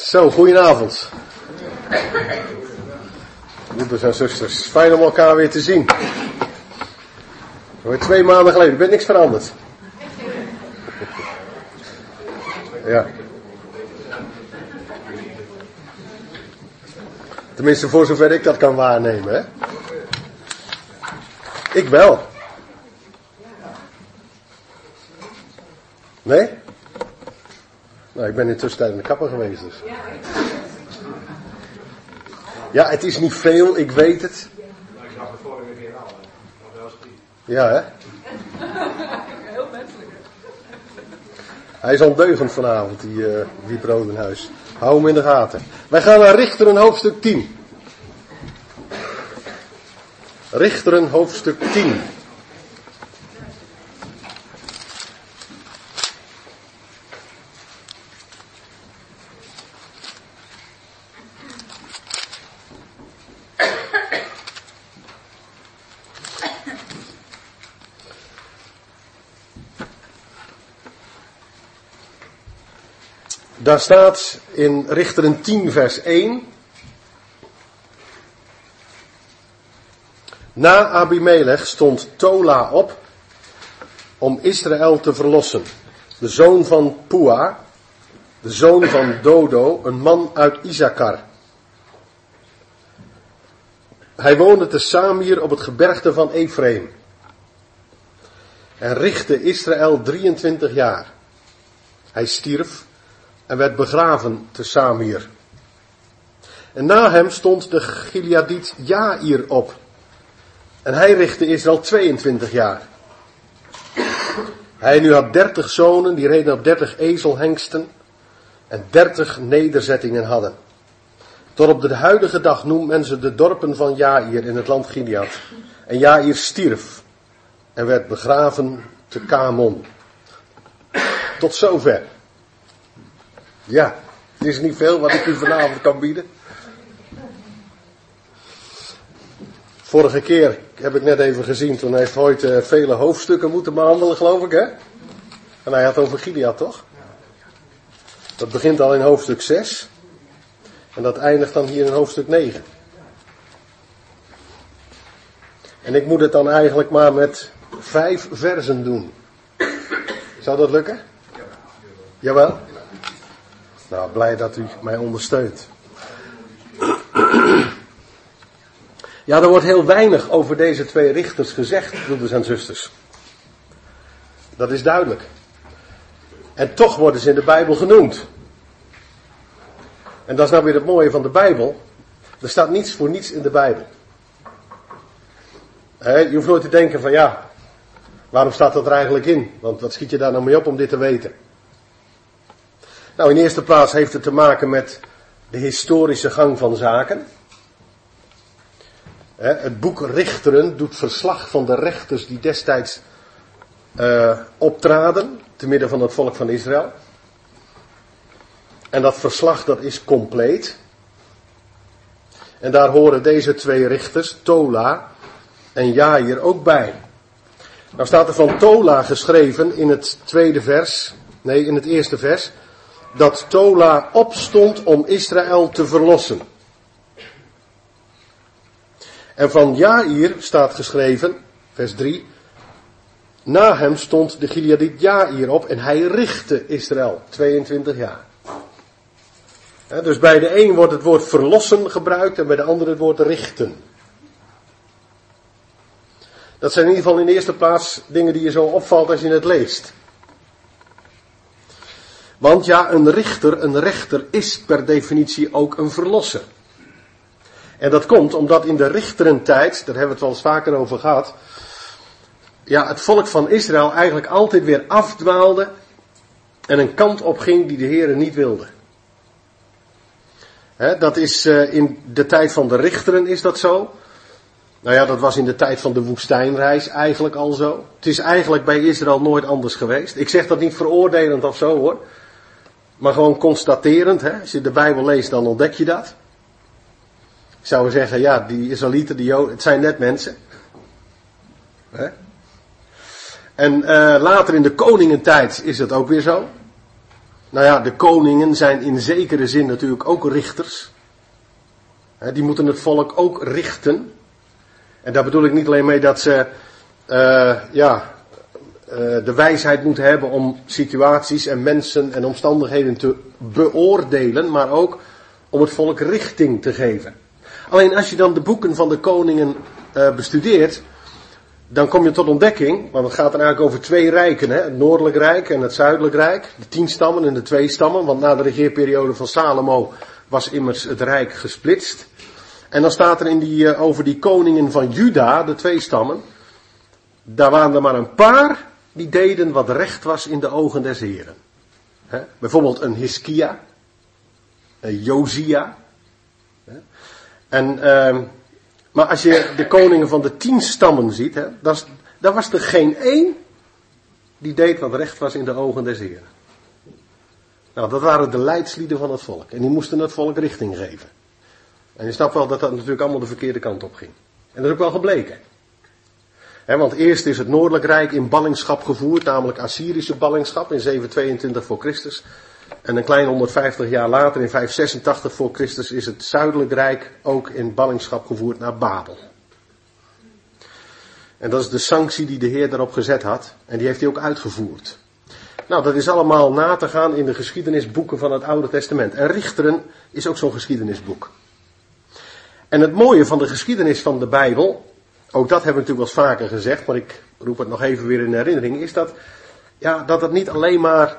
Zo, goedenavond. Broeders en zusters, fijn om elkaar weer te zien. Weer 2 maanden geleden, er bent niks veranderd. Ja. Tenminste, voor zover ik dat kan waarnemen, hè. Ik wel. Nee? Nou, ik ben in de tussentijd in de kapper geweest dus. Ja, het is niet veel, ik weet het. Ik zag de vorige keer al, nog wel eens. Ja, hè? Heel menselijk. Hij is ondeugend vanavond, die Brodenhuis. Hou hem in de gaten. Wij gaan naar Richteren hoofdstuk 10. Richteren hoofdstuk 10. Daar staat in Richteren 10 vers 1. Na Abimelech stond Tola op om Israël te verlossen. De zoon van Pua, de zoon van Dodo, een man uit Issachar. Hij woonde te Samir op het gebergte van Ephraim. En richtte Israël 23 jaar. Hij stierf en werd begraven te Samir. En na hem stond de Gileadiet Jair op. En hij richtte Israël 22 jaar. Hij nu had 30 zonen, die reden op 30 ezelhengsten en 30 nederzettingen hadden. Tot op de huidige dag noemt men ze de dorpen van Jair in het land Gilead. En Jair stierf en werd begraven te Kamon. Tot zover. Ja, het is niet veel wat ik u vanavond kan bieden. Vorige keer heb ik net even gezien, toen heeft Hoyt vele hoofdstukken moeten behandelen, geloof ik, hè? En hij had over Gilead, toch? Dat begint al in hoofdstuk 6. En dat eindigt dan hier in hoofdstuk 9. En ik moet het dan eigenlijk maar met 5 versen doen. Zou dat lukken? Jawel? Nou, blij dat u mij ondersteunt. Ja, er wordt heel weinig over deze 2 richters gezegd, broeders en zusters. Dat is duidelijk. En toch worden ze in de Bijbel genoemd. En dat is nou weer het mooie van de Bijbel. Er staat niets voor niets in de Bijbel. Je hoeft nooit te denken van ja, waarom staat dat er eigenlijk in? Want wat schiet je daar nou mee op om dit te weten? Nou, in de eerste plaats heeft het te maken met de historische gang van zaken. Het boek Richteren doet verslag van de rechters die destijds optraden te midden van het volk van Israël. En dat verslag dat is compleet. En daar horen deze 2 richters, Tola en Jair, ook bij. Nou staat er van Tola geschreven in het in het eerste vers, dat Tola opstond om Israël te verlossen. En van Jair staat geschreven, vers 3, na hem stond de Gileadiet Jair op en hij richtte Israël 22 jaar. Dus bij de een wordt het woord verlossen gebruikt en bij de andere het woord richten. Dat zijn in ieder geval in de eerste plaats dingen die je zo opvalt als je het leest. Want ja, een rechter is per definitie ook een verlosser. En dat komt omdat in de richterentijd, daar hebben we het wel eens vaker over gehad, ja, het volk van Israël eigenlijk altijd weer afdwaalde en een kant op ging die de Heere niet wilde. Dat is in de tijd van de richteren is dat zo. Nou ja, dat was in de tijd van de woestijnreis eigenlijk al zo. Het is eigenlijk bij Israël nooit anders geweest. Ik zeg dat niet veroordelend of zo hoor. Maar gewoon constaterend. Als je de Bijbel leest dan ontdek je dat. Ik zou zeggen, ja, die Israëlieten, die Joden, het zijn net mensen. En later in de koningentijd is het ook weer zo. Nou ja, de koningen zijn in zekere zin natuurlijk ook richters. Die moeten het volk ook richten. En daar bedoel ik niet alleen mee dat ze de wijsheid moeten hebben om situaties en mensen en omstandigheden te beoordelen, maar ook om het volk richting te geven. Alleen als je dan de boeken van de koningen bestudeert, dan kom je tot ontdekking, want het gaat dan eigenlijk over 2 rijken, hè? Het Noordelijk Rijk en het Zuidelijk Rijk, de 10 stammen en de 2 stammen, want na de regeerperiode van Salomo was immers het Rijk gesplitst. En dan staat er over die koningen van Juda, de 2 stammen, daar waren er maar een paar die deden wat recht was in de ogen des Heren. Bijvoorbeeld een Hiskia, een Josia. Maar als je de koningen van de 10 stammen ziet, dan was er geen één die deed wat recht was in de ogen des Heren. Nou, dat waren de leidslieden van het volk. En die moesten het volk richting geven. En je snapt wel dat dat natuurlijk allemaal de verkeerde kant op ging. En dat is ook wel gebleken. Want eerst is het Noordelijk Rijk in ballingschap gevoerd, namelijk Assyrische ballingschap in 722 voor Christus. En een klein 150 jaar later, in 586 voor Christus, is het Zuidelijk Rijk ook in ballingschap gevoerd naar Babel. En dat is de sanctie die de Heer daarop gezet had. En die heeft hij ook uitgevoerd. Nou, dat is allemaal na te gaan in de geschiedenisboeken van het Oude Testament. En Richteren is ook zo'n geschiedenisboek. En het mooie van de geschiedenis van de Bijbel, ook dat hebben we natuurlijk wel eens vaker gezegd, maar ik roep het nog even weer in herinnering, is dat het niet alleen maar,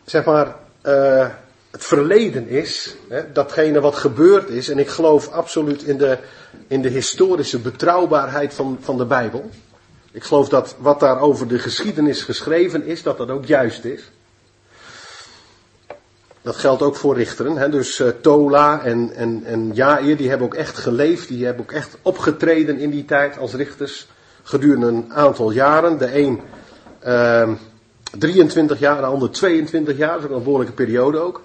het verleden is, datgene wat gebeurd is. En ik geloof absoluut in de historische betrouwbaarheid van de Bijbel. Ik geloof dat wat daar over de geschiedenis geschreven is, dat ook juist is. Dat geldt ook voor Richteren. Dus Tola en Jair, die hebben ook echt geleefd. Die hebben ook echt opgetreden in die tijd als richters. Gedurende een aantal jaren. De een 23 jaar, de ander 22 jaar. Dat is ook een behoorlijke periode ook.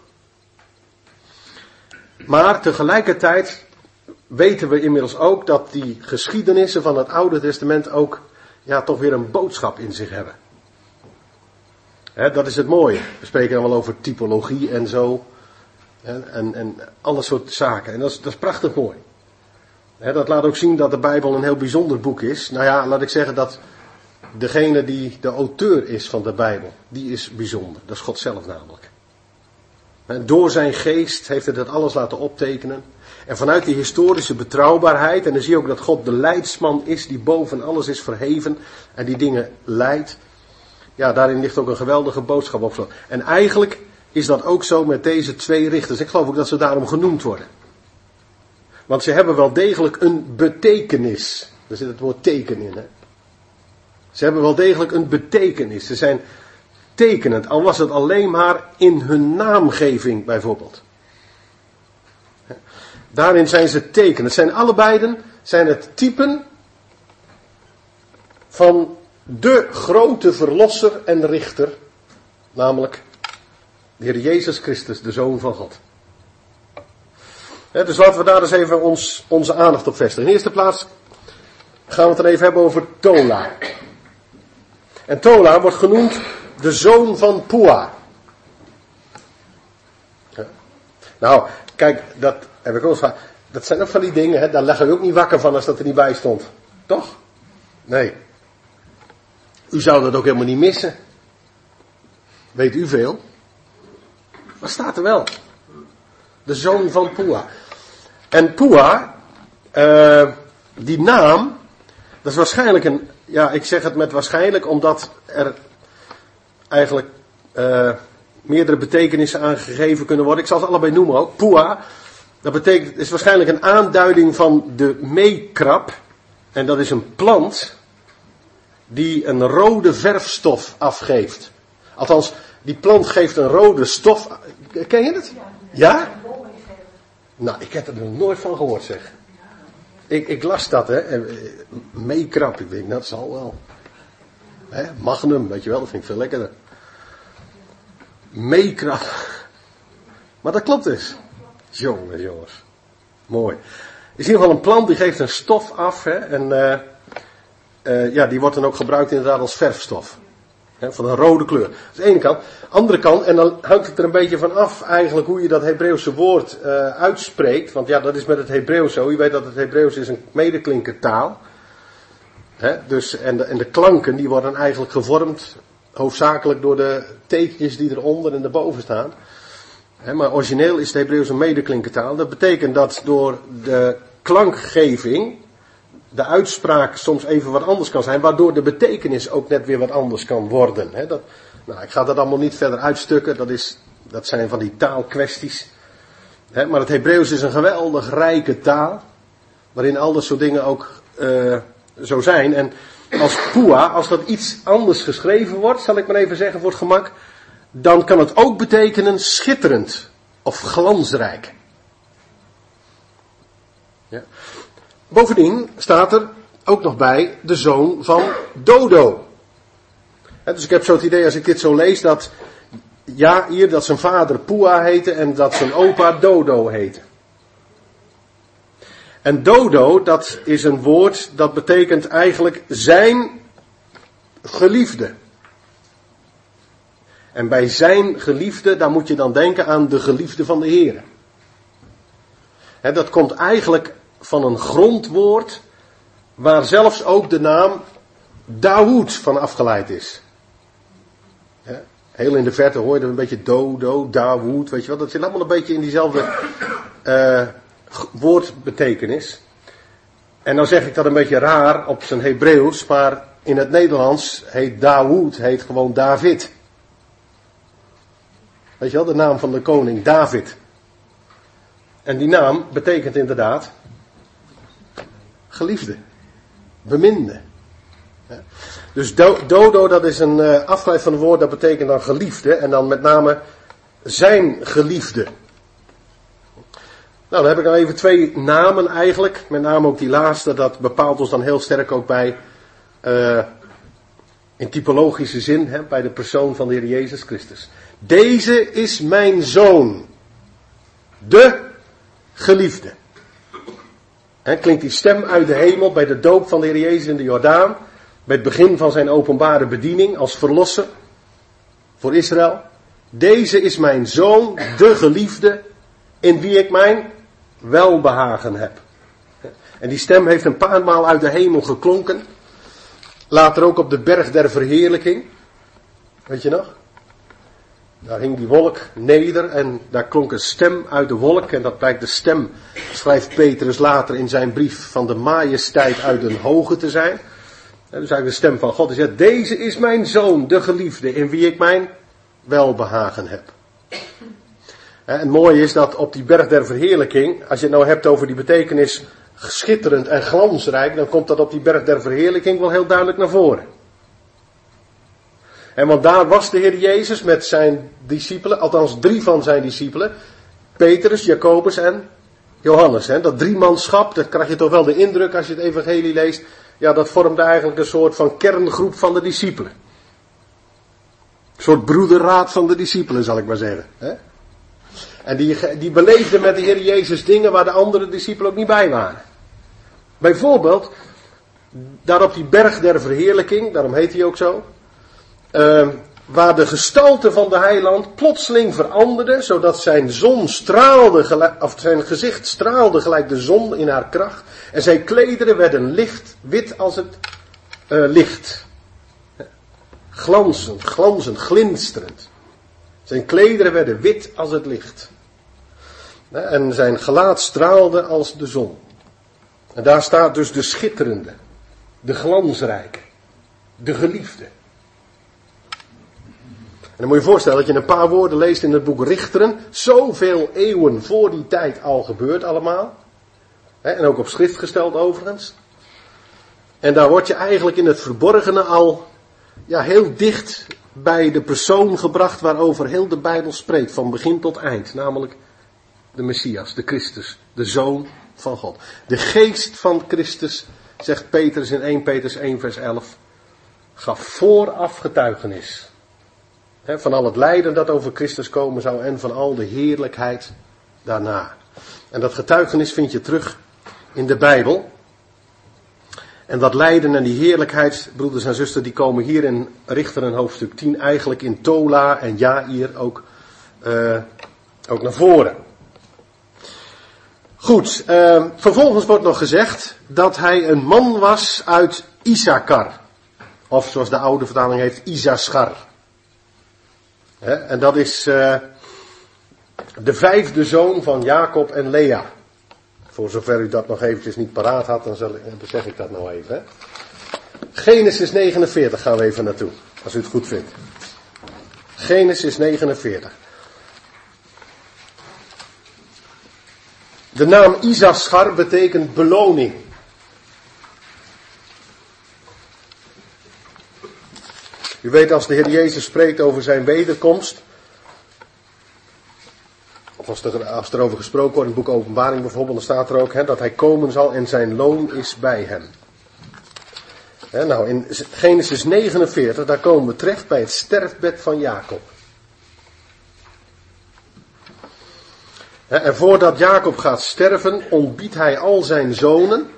Maar tegelijkertijd weten we inmiddels ook dat die geschiedenissen van het Oude Testament ook toch weer een boodschap in zich hebben. Dat is het mooie. We spreken dan wel over typologie en zo. En alle soort zaken. En dat is prachtig mooi. Dat laat ook zien dat de Bijbel een heel bijzonder boek is. Nou ja, laat ik zeggen dat degene die de auteur is van de Bijbel, die is bijzonder. Dat is God zelf namelijk. Door zijn geest heeft hij dat alles laten optekenen. En vanuit die historische betrouwbaarheid, en dan zie je ook dat God de leidsman is die boven alles is verheven en die dingen leidt. Ja, daarin ligt ook een geweldige boodschap op. En eigenlijk is dat ook zo met deze 2 richters. Ik geloof ook dat ze daarom genoemd worden. Want ze hebben wel degelijk een betekenis. Daar zit het woord teken in. Ze hebben wel degelijk een betekenis. Ze zijn tekenend. Al was het alleen maar in hun naamgeving bijvoorbeeld. Daarin zijn ze tekenend. Zijn allebei het typen van de grote verlosser en richter, namelijk de Heer Jezus Christus, de Zoon van God. Dus laten we daar eens even onze aandacht op vestigen. In de eerste plaats gaan we het dan even hebben over Tola. En Tola wordt genoemd de zoon van Pua. Nou, kijk, dat heb ik ook eens gehad. Dat zijn ook van die dingen, daar leggen we ook niet wakker van als dat er niet bij stond. Toch? Nee. U zou dat ook helemaal niet missen. Weet u veel? Maar staat er wel. De zoon van Pua. En Pua, die naam, dat is waarschijnlijk ik zeg het met waarschijnlijk omdat er eigenlijk meerdere betekenissen aan gegeven kunnen worden. Ik zal het allebei noemen ook. Pua, dat is waarschijnlijk een aanduiding van de meekrap. En dat is een plant die een rode verfstof afgeeft. Althans, die plant geeft een rode stof. Ken je het? Ja? Nou, ik heb er nog nooit van gehoord, zeg. Ik las dat, meekrap, ik denk, dat zal wel. Magnum, weet je wel, dat vind ik veel lekkerder. Meekrap. Maar dat klopt dus. Jongens. Mooi. Het is in ieder geval een plant die geeft een stof af. En die wordt dan ook gebruikt inderdaad als verfstof. Van een rode kleur. Dat is de ene kant. Andere kant, en dan hangt het er een beetje van af eigenlijk hoe je dat Hebreeuwse woord uitspreekt. Want ja, dat is met het Hebreeuws zo. Je weet dat het Hebreeuws is een medeklinkertaal. Dus, en de klanken die worden eigenlijk gevormd hoofdzakelijk door de tekens die eronder en erboven staan. Maar origineel is het Hebreeuws een medeklinkertaal. Dat betekent dat door de klankgeving de uitspraak soms even wat anders kan zijn, waardoor de betekenis ook net weer wat anders kan worden. Ik ga dat allemaal niet verder uitstukken, dat zijn van die taalkwesties. Maar het Hebreeuws is een geweldig rijke taal, waarin al dat soort dingen ook zo zijn. En als pua, als dat iets anders geschreven wordt, zal ik maar even zeggen voor het gemak, dan kan het ook betekenen schitterend of glansrijk. Ja. Bovendien staat er ook nog bij de zoon van Dodo. Dus ik heb zo het idee als ik dit zo lees dat Jair, dat zijn vader Pua heette en dat zijn opa Dodo heette. En Dodo, dat is een woord dat betekent eigenlijk zijn geliefde. En bij zijn geliefde, daar moet je dan denken aan de geliefde van de Heere. Dat komt eigenlijk van een grondwoord waar zelfs ook de naam Dawoed van afgeleid is. Heel in de verte hoor je er een beetje Dodo, Dawoed, weet je wel. Dat zit allemaal een beetje in diezelfde woordbetekenis. En nou zeg ik dat een beetje raar op zijn Hebreeuws, maar in het Nederlands heet Dawoed, heet gewoon David. Weet je wel, de naam van de koning, David. En die naam betekent inderdaad geliefde, beminde. Dus Dodo, dat is een afgeleid van het woord, dat betekent dan geliefde. En dan met name zijn geliefde. Nou, dan heb ik dan even twee namen eigenlijk. Met name ook die laatste, dat bepaalt ons dan heel sterk ook bij, in typologische zin, bij de persoon van de Heer Jezus Christus. Deze is mijn zoon, de geliefde. Klinkt die stem uit de hemel bij de doop van de Heer Jezus in de Jordaan. Bij het begin van zijn openbare bediening als verlosser voor Israël. Deze is mijn zoon, de geliefde, in wie ik mijn welbehagen heb. En die stem heeft een paar maal uit de hemel geklonken. Later ook op de berg der verheerlijking. Weet je nog? Daar hing die wolk neder en daar klonk een stem uit de wolk. En dat blijkt de stem, schrijft Petrus later in zijn brief, van de majesteit uit den hoge te zijn. Dus eigenlijk de stem van God die zegt, deze is mijn zoon, de geliefde, in wie ik mijn welbehagen heb. En het mooie is dat op die berg der verheerlijking, als je het nou hebt over die betekenis schitterend en glansrijk, dan komt dat op die berg der verheerlijking wel heel duidelijk naar voren. En want daar was de Heer Jezus met zijn discipelen, althans 3 van zijn discipelen, Petrus, Jacobus en Johannes. Dat driemanschap, dat krijg je toch wel de indruk als je het evangelie leest, ja, dat vormde eigenlijk een soort van kerngroep van de discipelen. Een soort broederraad van de discipelen, zal ik maar zeggen. En die beleefden met de Heer Jezus dingen waar de andere discipelen ook niet bij waren. Bijvoorbeeld, daar op die berg der verheerlijking, daarom heet hij ook zo, waar de gestalte van de heiland plotseling veranderde, zodat zijn zijn gezicht straalde gelijk de zon in haar kracht. En zijn klederen werden wit als het licht. Glanzend, glinsterend. Zijn klederen werden wit als het licht. En zijn gelaat straalde als de zon. En daar staat dus de schitterende, de glansrijke, de geliefde. En dan moet je je voorstellen dat je een paar woorden leest in het boek Richteren. Zoveel eeuwen voor die tijd al gebeurd allemaal. En ook op schrift gesteld overigens. En daar word je eigenlijk in het verborgene al heel dicht bij de persoon gebracht waarover heel de Bijbel spreekt. Van begin tot eind. Namelijk de Messias, de Christus, de Zoon van God. De geest van Christus, zegt Petrus in 1 Petrus 1 vers 11. Gaf vooraf getuigenis. Van al het lijden dat over Christus komen zou en van al de heerlijkheid daarna. En dat getuigenis vind je terug in de Bijbel. En dat lijden en die heerlijkheid, broeders en zusters, die komen hier in Richter en hoofdstuk 10 eigenlijk in Tola en Jair ook naar voren. Goed, vervolgens wordt nog gezegd dat hij een man was uit Issachar. Of zoals de oude vertaling heeft, Isaschar. En dat is de 5e zoon van Jacob en Lea. Voor zover u dat nog eventjes niet paraat had, dan zeg ik dat nou even. Hè. Genesis 49 gaan we even naartoe, als u het goed vindt. Genesis 49. De naam Isaschar betekent beloning. U weet, als de Heer Jezus spreekt over zijn wederkomst, of als er over gesproken wordt in het boek Openbaring bijvoorbeeld, dan staat er ook dat hij komen zal en zijn loon is bij hem. Nou, in Genesis 49, daar komen we terecht bij het sterfbed van Jacob. En voordat Jacob gaat sterven, ontbiedt hij al zijn zonen,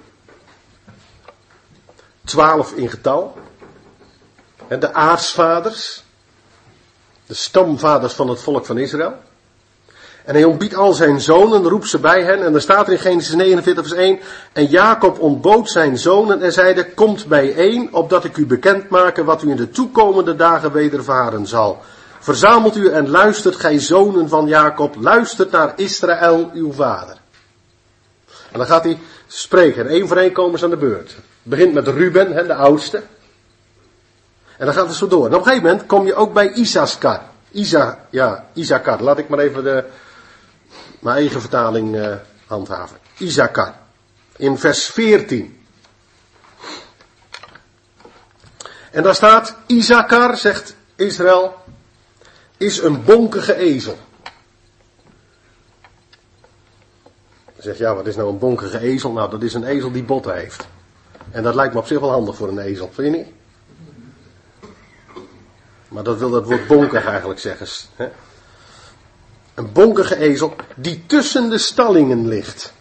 12 in getal, de aartsvaders, de stamvaders van het volk van Israël. En hij ontbiedt al zijn zonen, roept ze bij hen. En dan staat er in Genesis 49 vers 1. En Jacob ontbood zijn zonen en zeide, komt bijeen, opdat ik u bekend make wat u in de toekomende dagen wedervaren zal. Verzamelt u en luistert, gij zonen van Jacob, luistert naar Israël, uw vader. En dan gaat hij spreken. En één voor één komen ze aan de beurt. Het begint met Ruben, de oudste. En dan gaat het zo door. En op een gegeven moment kom je ook bij Isaschar. Issachar. Laat ik maar even mijn eigen vertaling handhaven. Issachar. In vers 14. En daar staat, Issachar, zegt Israël, is een bonkige ezel. Je zegt, ja, wat is nou een bonkige ezel? Nou, dat is een ezel die botten heeft. En dat lijkt me op zich wel handig voor een ezel, vind je niet? Maar dat wil dat woord bonkig eigenlijk zeggen. Hè? Een bonkige ezel die tussen de stallingen ligt.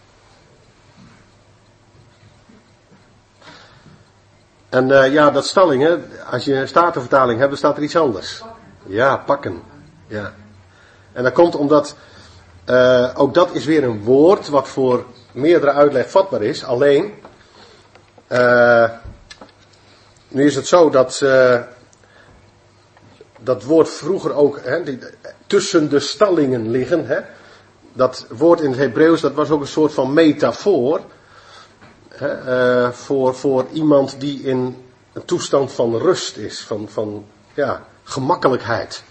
En dat stallingen, als je een statenvertaling hebt, dan staat er iets anders. Ja, pakken. Ja. En dat komt omdat, ook dat is weer een woord wat voor meerdere uitleg vatbaar is. Alleen, nu is het zo dat woord vroeger ook, tussen de stallingen liggen, dat woord in het Hebreeuws, dat was ook een soort van metafoor, voor iemand die in een toestand van rust is, van gemakkelijkheid.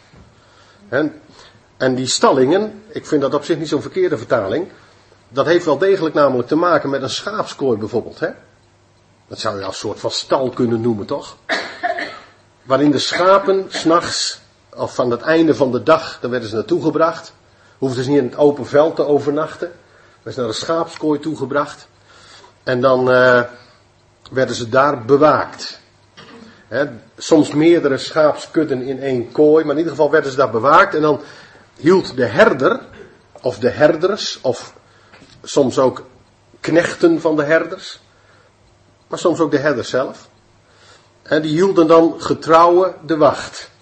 En die stallingen, ik vind dat op zich niet zo'n verkeerde vertaling, dat heeft wel degelijk namelijk te maken met een schaapskooi bijvoorbeeld. Dat zou je als soort van stal kunnen noemen, toch? Waarin de schapen 's nachts, of van het einde van de dag, daar werden ze naartoe gebracht. Hoefden ze niet in het open veld te overnachten. Werden ze naar de schaapskooi toegebracht. En dan werden ze daar bewaakt. Soms meerdere schaapskudden in één kooi, maar in ieder geval werden ze daar bewaakt. En dan hield de herder, of de herders, of soms ook knechten van de herders, maar soms ook de herders zelf. En die hielden dan getrouwe de wacht.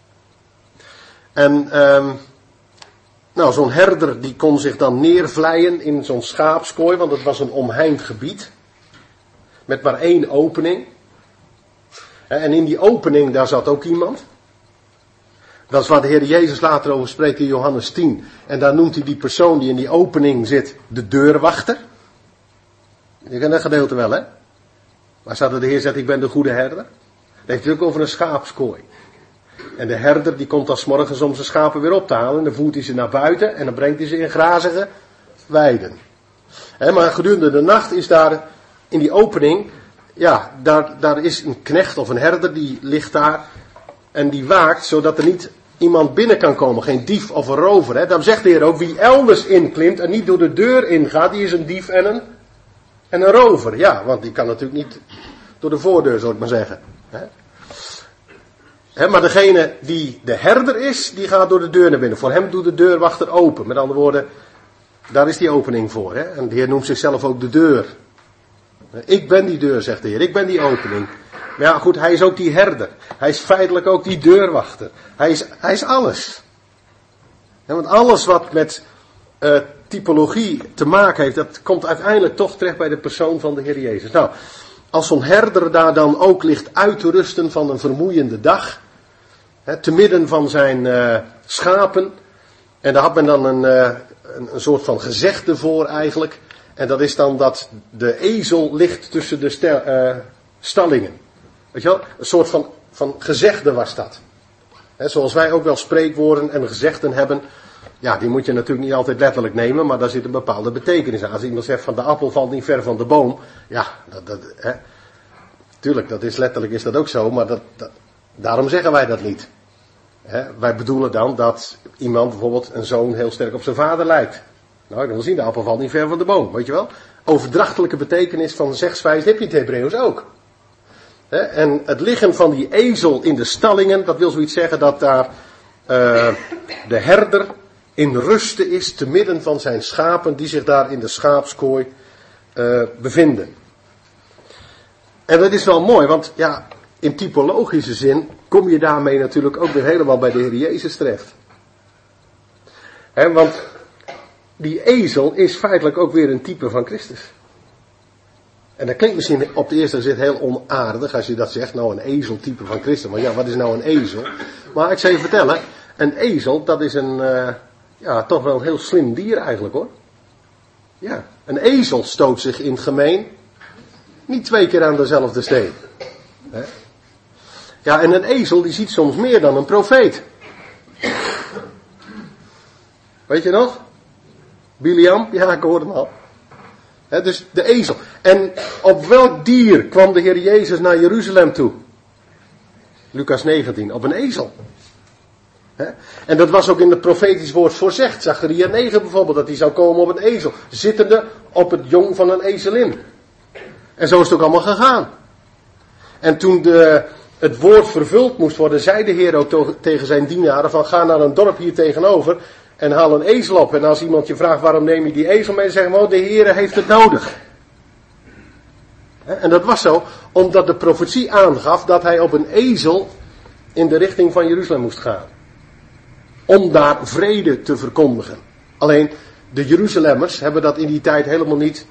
En zo'n herder die kon zich dan neervlijen in zo'n schaapskooi, want het was een omheind gebied. Met maar één opening. En in die opening daar zat ook iemand. Dat is waar de Heer Jezus later over spreekt in Johannes 10. En daar noemt hij die persoon die in die opening zit de deurwachter. Je kent dat gedeelte wel, hè? Waar staat dat de Heer zegt, ik ben de goede herder? Dat heeft hij ook over een schaapskooi. En de herder die komt dan 's morgens om zijn schapen weer op te halen. En dan voert hij ze naar buiten en dan brengt hij ze in grazige weiden. Maar gedurende de nacht is daar in die opening, daar is een knecht of een herder die ligt daar. En die waakt zodat er niet iemand binnen kan komen. Geen dief of een rover. Dan zegt de Heer ook, wie elders inklimt en niet door de deur ingaat, die is een dief en een rover. Ja, want die kan natuurlijk niet door de voordeur, zal ik maar zeggen. Maar degene die de herder is, die gaat door de deur naar binnen. Voor hem doet de deurwachter open. Met andere woorden, daar is die opening voor. En de Heer noemt zichzelf ook de deur. Ik ben die deur, zegt de Heer. Ik ben die opening. Maar ja, goed, hij is ook die herder. Hij is feitelijk ook die deurwachter. Hij is alles. Want alles wat met typologie te maken heeft, dat komt uiteindelijk toch terecht bij de persoon van de Heer Jezus. Nou, als zo'n herder daar dan ook ligt uit te rusten van een vermoeiende dag, te midden van zijn schapen, en daar had men dan een soort van gezegde voor eigenlijk, en dat is dan dat de ezel ligt tussen de stallingen. Weet je wel, een soort van gezegde was dat. Zoals wij ook wel spreekwoorden en gezegden hebben. Ja, die moet je natuurlijk niet altijd letterlijk nemen, maar daar zit een bepaalde betekenis aan. Als iemand zegt van de appel valt niet ver van de boom. Ja, tuurlijk, dat is letterlijk is dat ook zo, maar daarom zeggen wij dat niet. Wij bedoelen dan dat iemand bijvoorbeeld een zoon heel sterk op zijn vader lijkt. Nou, ik wil zien, de appel valt niet ver van de boom, weet je wel. Overdrachtelijke betekenis van zegswijze heb je in het Hebreeuws ook. En het liggen van die ezel in de stallingen, dat wil zoiets zeggen dat daar de herder in rusten is te midden van zijn schapen die zich daar in de schaapskooi bevinden. En dat is wel mooi, want ja, in typologische zin kom je daarmee natuurlijk ook weer helemaal bij de Heer Jezus terecht. Want die ezel is feitelijk ook weer een type van Christus. En dat klinkt misschien op de eerste gezicht heel onaardig als je dat zegt, nou een ezeltype van Christus. Maar ja, wat is nou een ezel? Maar ik zal je vertellen, een ezel dat is toch wel een heel slim dier eigenlijk hoor. Ja, een ezel stoot zich in het gemeen niet 2 keer aan dezelfde steen. Ja, en een ezel die ziet soms meer dan een profeet. Weet je nog? Biliam? Ja, ik hoorde hem al. Dus de ezel. En op welk dier kwam de Heer Jezus naar Jeruzalem toe? Lucas 19, op een ezel. En dat was ook in het profetisch woord voorzegd. Zacharia 9 bijvoorbeeld, dat hij zou komen op een ezel. Zittende op het jong van een ezelin. En zo is het ook allemaal gegaan. En toen het woord vervuld moest worden, zei de Heer ook tegen zijn dienaren van ga naar een dorp hier tegenover en haal een ezel op. En als iemand je vraagt waarom neem je die ezel mee, dan zeggen we, de Heer heeft het nodig. En dat was zo, omdat de profetie aangaf dat hij op een ezel in de richting van Jeruzalem moest gaan. Om daar vrede te verkondigen. Alleen, de Jeruzalemmers hebben dat in die tijd helemaal niet,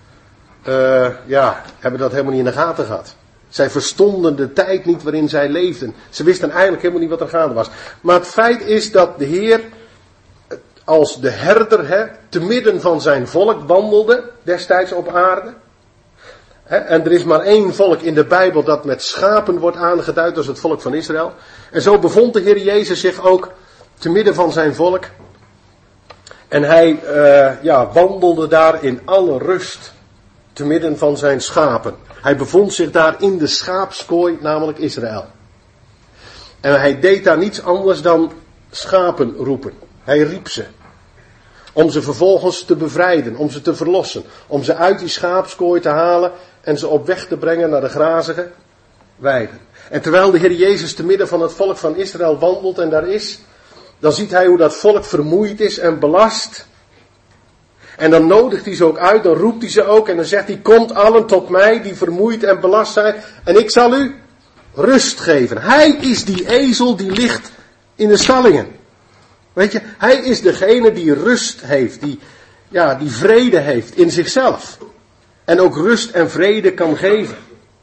hebben dat helemaal niet in de gaten gehad. Zij verstonden de tijd niet waarin zij leefden. Ze wisten eigenlijk helemaal niet wat er gaande was. Maar het feit is dat de Heer als de herder te midden van zijn volk wandelde destijds op aarde. En er is maar 1 volk in de Bijbel dat met schapen wordt aangeduid, dat is het volk van Israël. En zo bevond de Heer Jezus zich ook te midden van zijn volk. En hij wandelde daar in alle rust te midden van zijn schapen. Hij bevond zich daar in de schaapskooi, namelijk Israël. En hij deed daar niets anders dan schapen roepen. Hij riep ze. Om ze vervolgens te bevrijden, om ze te verlossen. Om ze uit die schaapskooi te halen en ze op weg te brengen naar de grazige weiden. En terwijl de Heer Jezus te midden van het volk van Israël wandelt en daar is, dan ziet hij hoe dat volk vermoeid is en belast. En dan nodigt hij ze ook uit, dan roept hij ze ook en dan zegt hij, komt allen tot mij die vermoeid en belast zijn en ik zal u rust geven. Hij is die ezel die ligt in de stallingen. Weet je, hij is degene die rust heeft, die vrede heeft in zichzelf. En ook rust en vrede kan geven.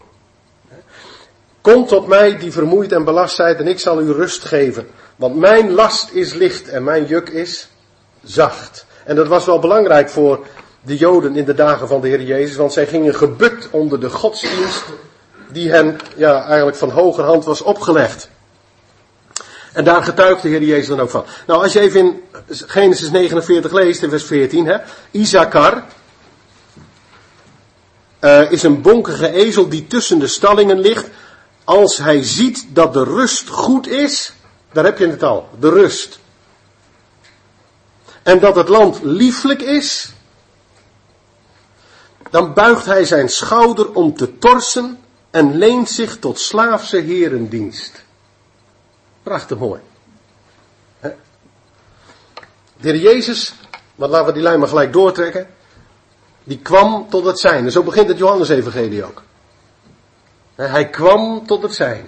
Kom tot mij die vermoeid en belast zijt en ik zal u rust geven. Want mijn last is licht en mijn juk is zacht. En dat was wel belangrijk voor de Joden in de dagen van de Heer Jezus. Want zij gingen gebukt onder de godsdienst die hen eigenlijk van hogerhand was opgelegd. En daar getuigt de Heer Jezus dan ook van. Nou, als je even in Genesis 49 leest, in vers 14. Issachar is een bonkige ezel die tussen de stallingen ligt. Als hij ziet dat de rust goed is, daar heb je het al, de rust. En dat het land lieflijk is, dan buigt hij zijn schouder om te torsen en leent zich tot slaafse herendienst. Prachtig mooi. De Heer Jezus, maar laten we die lijn maar gelijk doortrekken. Die kwam tot het zijne. Zo begint het Johannes-evangelie ook. Hij kwam tot het zijne.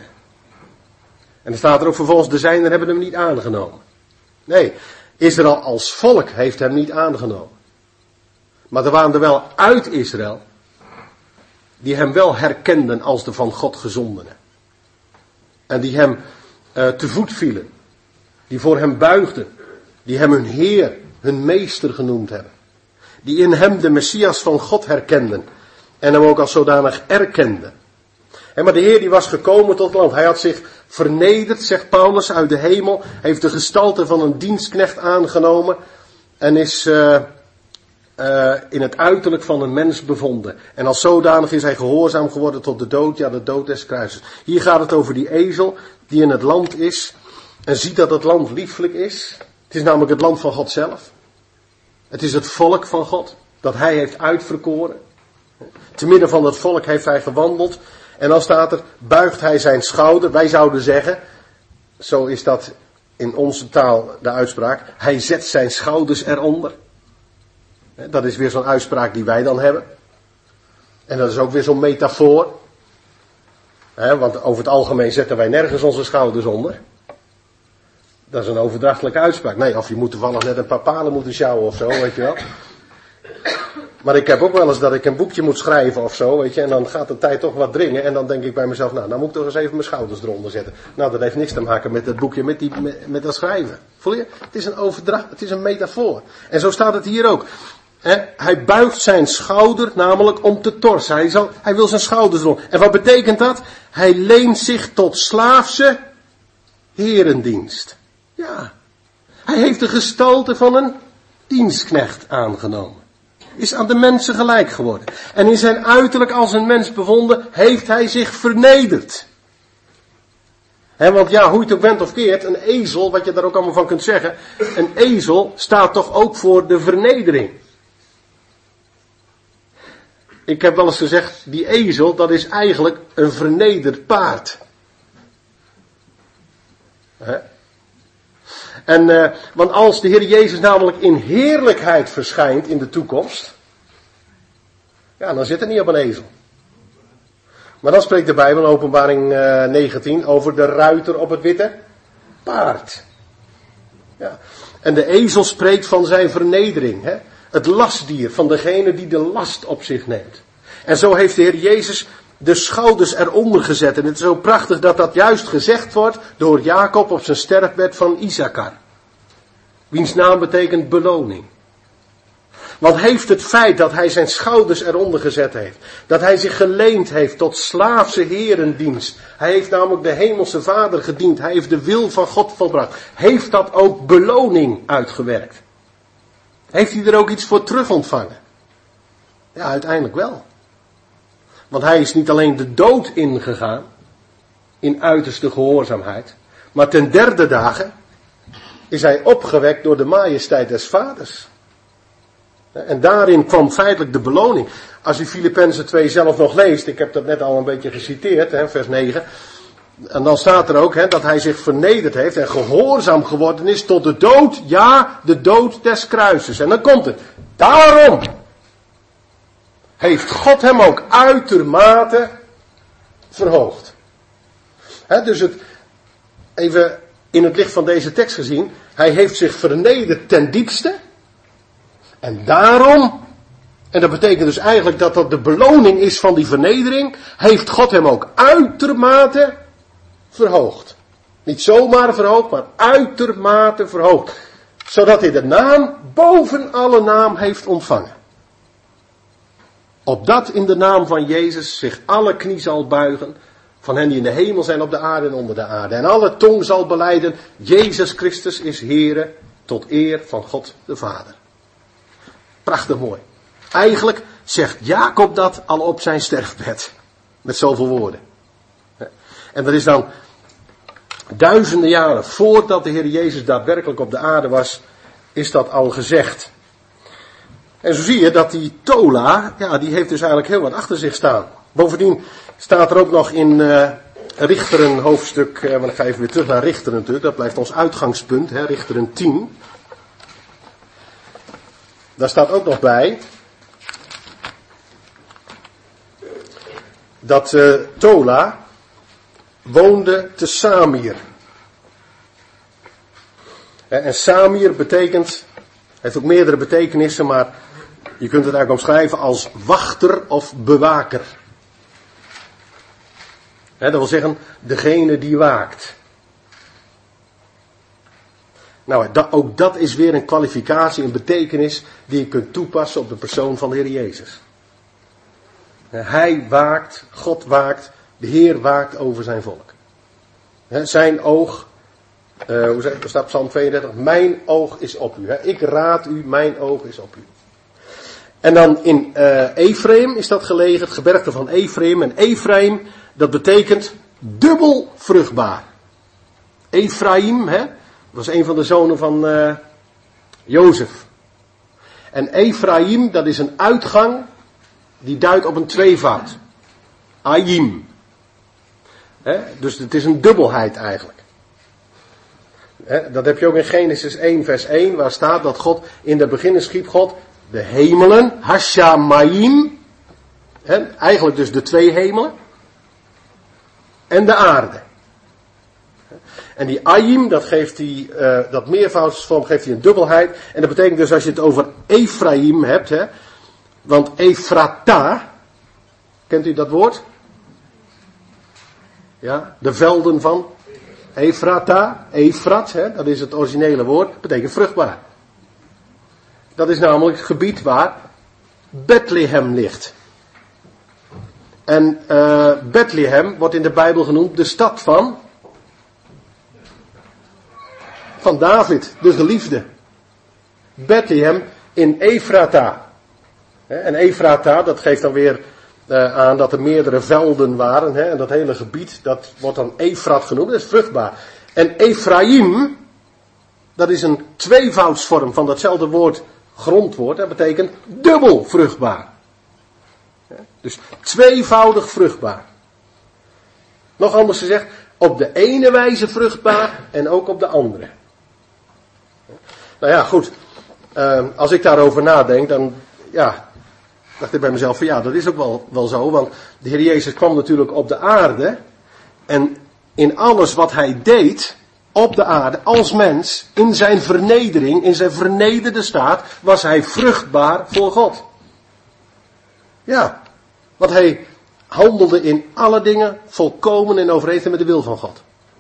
En er staat er ook vervolgens, de zijnen hebben hem niet aangenomen. Nee, Israël als volk heeft hem niet aangenomen. Maar er waren er wel uit Israël die hem wel herkenden als de van God gezondene. En die hem te voet vielen. Die voor hem buigden. Die hem hun Heer, hun meester genoemd hebben. Die in hem de Messias van God herkenden. En hem ook als zodanig erkenden. Maar de Heer die was gekomen tot het land. Hij had zich vernederd, zegt Paulus, uit de hemel. Heeft de gestalte van een dienstknecht aangenomen. En is in het uiterlijk van een mens bevonden. En als zodanig is hij gehoorzaam geworden tot de dood. Ja, de dood des kruises. Hier gaat het over die ezel die in het land is. En ziet dat het land lieflijk is. Het is namelijk het land van God zelf. Het is het volk van God. Dat hij heeft uitverkoren. Te midden van het volk heeft hij gewandeld. En dan staat er, buigt hij zijn schouder. Wij zouden zeggen, zo is dat in onze taal de uitspraak. Hij zet zijn schouders eronder. Dat is weer zo'n uitspraak die wij dan hebben. En dat is ook weer zo'n metafoor. Want over het algemeen zetten wij nergens onze schouders onder. Dat is een overdrachtelijke uitspraak. Nee, of je moet toevallig net een paar palen moeten sjouwen of zo, weet je wel. Maar ik heb ook wel eens dat ik een boekje moet schrijven of zo, weet je. En dan gaat de tijd toch wat dringen. En dan denk ik bij mezelf, nou moet ik toch eens even mijn schouders eronder zetten. Nou, dat heeft niks te maken met dat boekje, met dat schrijven. Voel je? Het is een overdracht, het is een metafoor. En zo staat het hier ook. Hij buigt zijn schouder namelijk om te torsen. Hij wil zijn schouders eronder. En wat betekent dat? Hij leent zich tot slaafse herendienst. Ja. Hij heeft de gestalte van een dienstknecht aangenomen. Is aan de mensen gelijk geworden. En in zijn uiterlijk als een mens bevonden, heeft hij zich vernederd. Want ja, hoe je het ook bent of keert, een ezel, wat je daar ook allemaal van kunt zeggen, een ezel staat toch ook voor de vernedering. Ik heb wel eens gezegd, die ezel, dat is eigenlijk een vernederd paard. Want als de Heer Jezus namelijk in heerlijkheid verschijnt in de toekomst, ja, dan zit hij niet op een ezel. Maar dan spreekt de Bijbel in Openbaring 19 over de ruiter op het witte paard. Ja. En de ezel spreekt van zijn vernedering. Het lastdier van degene die de last op zich neemt. En zo heeft de Heer Jezus de schouders eronder gezet. En het is zo prachtig dat dat juist gezegd wordt door Jacob op zijn sterfbed van Issachar. Wiens naam betekent beloning. Want heeft het feit dat hij zijn schouders eronder gezet heeft. Dat hij zich geleend heeft tot slaafse herendienst. Hij heeft namelijk de hemelse Vader gediend. Hij heeft de wil van God volbracht. Heeft dat ook beloning uitgewerkt? Heeft hij er ook iets voor terug ontvangen? Ja, uiteindelijk wel. Want hij is niet alleen de dood ingegaan. In uiterste gehoorzaamheid. Maar ten derde dagen is hij opgewekt door de majesteit des Vaders. En daarin kwam feitelijk de beloning. Als u Filippenzen 2 zelf nog leest, ik heb dat net al een beetje geciteerd, vers 9. En dan staat er ook dat hij zich vernederd heeft en gehoorzaam geworden is tot de dood, ja, de dood des kruises. En dan komt het. Daarom heeft God hem ook uitermate verhoogd. Dus even in het licht van deze tekst gezien, hij heeft zich vernederd ten diepste. En daarom, en dat betekent dus eigenlijk dat dat de beloning is van die vernedering, heeft God hem ook uitermate verhoogd. Niet zomaar verhoogd, maar uitermate verhoogd. Zodat hij de naam boven alle naam heeft ontvangen. Opdat in de naam van Jezus zich alle knie zal buigen, van hen die in de hemel zijn, op de aarde en onder de aarde. En alle tong zal belijden, Jezus Christus is Heere, tot eer van God de Vader. Prachtig mooi. Eigenlijk zegt Jacob dat al op zijn sterfbed. Met zoveel woorden. En dat is dan duizenden jaren voordat de Heer Jezus daadwerkelijk op de aarde was, is dat al gezegd. En zo zie je dat die Tola, ja, die heeft dus eigenlijk heel wat achter zich staan. Bovendien staat er ook nog in Richteren hoofdstuk, want ik ga even weer terug naar Richteren natuurlijk, dat blijft ons uitgangspunt, Richteren 10. Daar staat ook nog bij, dat Tola woonde te Samir. En Samir betekent, heeft ook meerdere betekenissen, maar je kunt het eigenlijk omschrijven als wachter of bewaker. Dat wil zeggen, degene die waakt. Nou, ook dat is weer een kwalificatie, een betekenis die je kunt toepassen op de persoon van de Heer Jezus. Hij waakt, God waakt, de Heer waakt over zijn volk. Zijn oog, hoe staat Psalm 32? Mijn oog is op u. Ik raad u, mijn oog is op u. En dan in Ephraim is dat gelegen, het gebergte van Ephraim. En Ephraim, dat betekent dubbel vruchtbaar. Ephraim, was een van de zonen van Jozef. En Ephraim, dat is een uitgang, die duidt op een tweevoud. Ayim. Dus het is een dubbelheid eigenlijk. Dat heb je ook in Genesis 1 vers 1, waar staat dat God, in de beginnen schiep God de hemelen, Hashamayim, eigenlijk dus de twee hemelen, en de aarde. En die Ayim, dat geeft dat meervoudsvorm geeft hij een dubbelheid. En dat betekent dus als je het over Ephraim hebt, want Ephrata, kent u dat woord? Ja, de velden van Ephrata, Efrat, dat is het originele woord, betekent vruchtbaar. Dat is namelijk het gebied waar Bethlehem ligt. En Bethlehem wordt in de Bijbel genoemd de stad van David, de geliefde. Bethlehem in Ephrata. En Ephrata, dat geeft dan weer aan dat er meerdere velden waren. En dat hele gebied, dat wordt dan Efrat genoemd, dat is vruchtbaar. En Ephraim, dat is een tweevoudsvorm van datzelfde woord, grondwoord. Dat betekent dubbel vruchtbaar. Dus tweevoudig vruchtbaar. Nog anders gezegd, op de ene wijze vruchtbaar en ook op de andere. Nou ja, goed. Als ik daarover nadenk, dan dacht ik bij mezelf van dat is ook wel zo. Want de Heer Jezus kwam natuurlijk op de aarde. En in alles wat hij deed op de aarde als mens, in zijn vernedering, in zijn vernederde staat, was hij vruchtbaar voor God. Ja, want hij handelde in alle dingen volkomen in overeenstemming met de wil van God.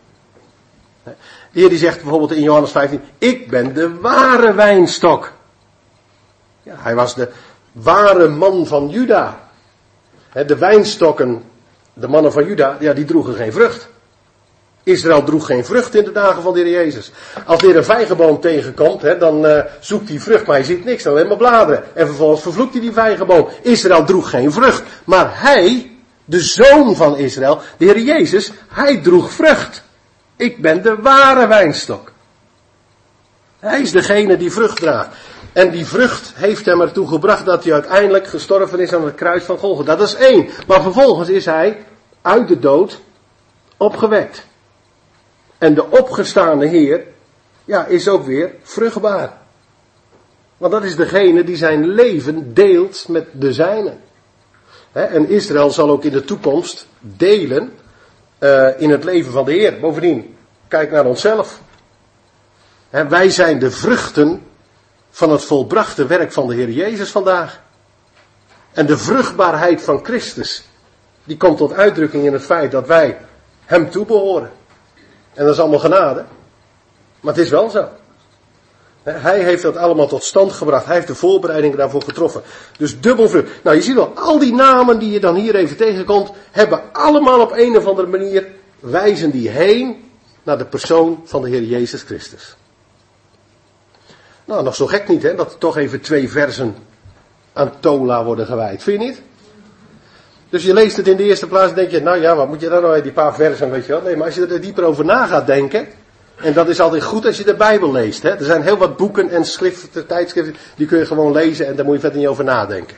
De Heer die zegt bijvoorbeeld in Johannes 15, ik ben de ware wijnstok. Ja, hij was de ware man van Juda. De wijnstokken, de mannen van Juda, die droegen geen vrucht. Israël droeg geen vrucht in de dagen van de Heer Jezus. Als de Heer een vijgenboom tegenkomt, dan zoekt hij vrucht, maar hij ziet niks, alleen maar bladeren. En vervolgens vervloekt hij die vijgenboom. Israël droeg geen vrucht, maar hij, de zoon van Israël, de Heer Jezus, hij droeg vrucht. Ik ben de ware wijnstok. Hij is degene die vrucht draagt. En die vrucht heeft hem ertoe gebracht dat hij uiteindelijk gestorven is aan het kruis van Golgotha. Dat is één. Maar vervolgens is hij uit de dood opgewekt. En de opgestaande Heer, is ook weer vruchtbaar. Want dat is degene die zijn leven deelt met de zijnen. En Israël zal ook in de toekomst delen in het leven van de Heer. Bovendien, kijk naar onszelf. Wij zijn de vruchten van het volbrachte werk van de Heer Jezus vandaag. En de vruchtbaarheid van Christus, die komt tot uitdrukking in het feit dat wij hem toebehoren. En dat is allemaal genade. Maar het is wel zo. Hij heeft dat allemaal tot stand gebracht. Hij heeft de voorbereidingen daarvoor getroffen. Dus dubbel vrucht. Nou, je ziet wel, al die namen die je dan hier even tegenkomt, hebben allemaal op een of andere manier, wijzen die heen naar de persoon van de Heer Jezus Christus. Nou, nog zo gek niet, dat er toch even 2 versen aan Tola worden gewijd. Vind je niet? Dus je leest het in de eerste plaats en denk je, wat moet je daar nou die paar versen, weet je wel. Nee, maar als je er dieper over na gaat denken, en dat is altijd goed als je de Bijbel leest. Er zijn heel wat boeken en schriften, tijdschriften, die kun je gewoon lezen en daar moet je verder niet over nadenken.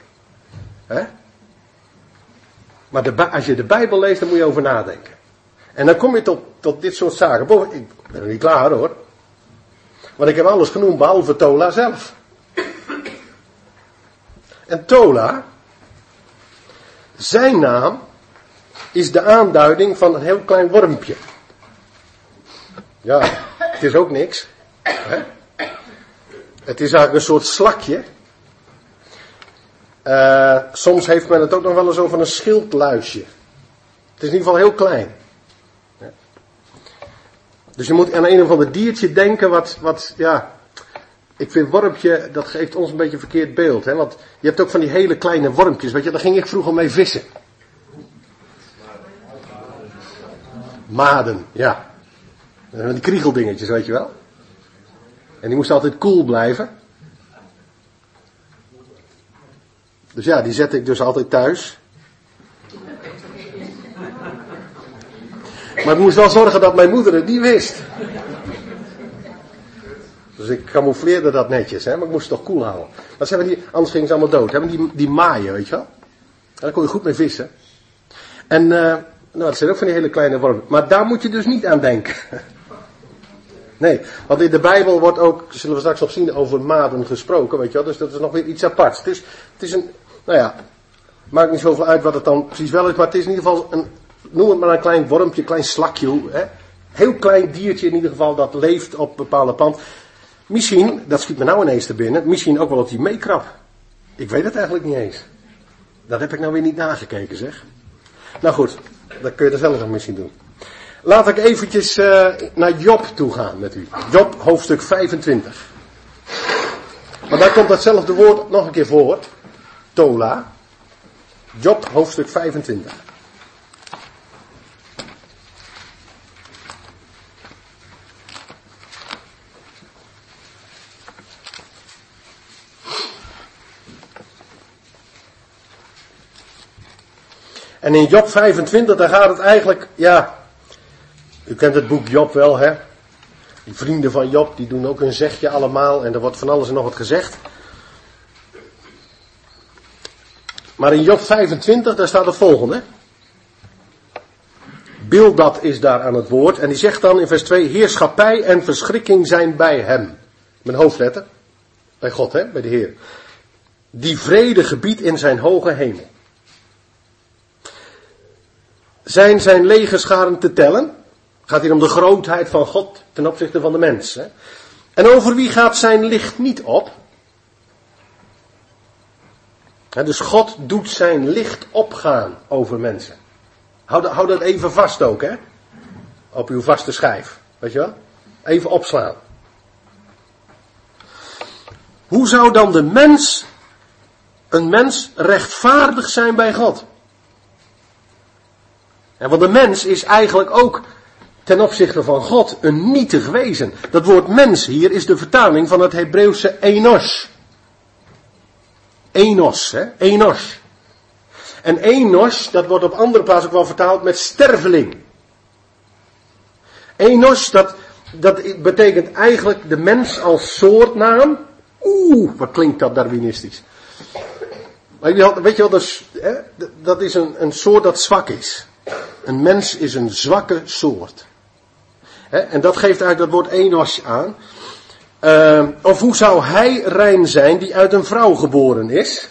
Maar als je de Bijbel leest, dan moet je over nadenken. En dan kom je tot dit soort zaken. Ik ben er niet klaar hoor. Want ik heb alles genoemd behalve Tola zelf. En Tola, zijn naam, is de aanduiding van een heel klein wormpje. Ja, het is ook niks. Hè? Het is eigenlijk een soort slakje. Soms heeft men het ook nog wel eens over een schildluisje. Het is in ieder geval heel klein. Ja. Dus je moet aan een of ander diertje denken wat ja... Ik vind wormpje, dat geeft ons een beetje een verkeerd beeld. Hè? Want je hebt ook van die hele kleine wormpjes. Weet je, daar ging ik vroeger mee vissen. Maden, ja. Die kriegeldingetjes, weet je wel. En die moesten altijd koel blijven. Dus ja, die zette ik dus altijd thuis. Maar ik moest wel zorgen dat mijn moeder het niet wist. Dus ik camoufleerde dat netjes, hè, maar ik moest het toch koel houden. Maar ze hebben die, anders gingen ze allemaal dood. Hebben die maaien, weet je wel. En daar kon je goed mee vissen. En, dat zijn ook van die hele kleine wormen. Maar daar moet je dus niet aan denken. Nee, want in de Bijbel wordt ook, zullen we straks nog zien, over maden gesproken, weet je wel. Dus dat is nog weer iets aparts. Het is een, nou ja, maakt niet zoveel uit wat het dan precies wel is, maar het is in ieder geval noem het maar een klein wormpje, klein slakje, hè. Heel klein diertje in ieder geval, dat leeft op bepaalde pand. Misschien, dat schiet me nou ineens te binnen, misschien ook wel op die meekrap. Ik weet het eigenlijk niet eens. Dat heb ik nou weer niet nagekeken, zeg. Nou goed, dat kun je er zelf nog misschien doen. Laat ik eventjes naar Job toe gaan met u. Job, hoofdstuk 25. Maar daar komt datzelfde woord nog een keer voor. Tola. Job, hoofdstuk 25. En in Job 25, daar gaat het eigenlijk, ja, u kent het boek Job wel, hè. Die vrienden van Job, die doen ook een zegje allemaal en er wordt van alles en nog wat gezegd. Maar in Job 25, daar staat het volgende. Bildad is daar aan het woord en die zegt dan in vers 2, heerschappij en verschrikking zijn bij hem. Met een hoofdletter. Bij God, hè, bij de Heer. Die vrede gebiedt in zijn hoge hemel. Zijn zijn legerscharen te tellen? Gaat hier om de grootheid van God ten opzichte van de mens. Hè? En over wie gaat zijn licht niet op? Dus God doet zijn licht opgaan over mensen. Hou dat even vast ook, hè? Op uw vaste schijf. Weet je wel? Even opslaan. Hoe zou dan een mens rechtvaardig zijn bij God? En want de mens is eigenlijk ook ten opzichte van God een nietig wezen. Dat woord mens hier is de vertaling van het Hebreeuwse enos. Enos, hè? Enos. En enos, dat wordt op andere plaatsen ook wel vertaald met sterveling. Enos, dat betekent eigenlijk de mens als soortnaam. Wat klinkt dat Darwinistisch. Maar weet je wel, dat is een soort dat zwak is. Een mens is een zwakke soort. En dat geeft eigenlijk dat woord enos aan. Of hoe zou hij rein zijn die uit een vrouw geboren is?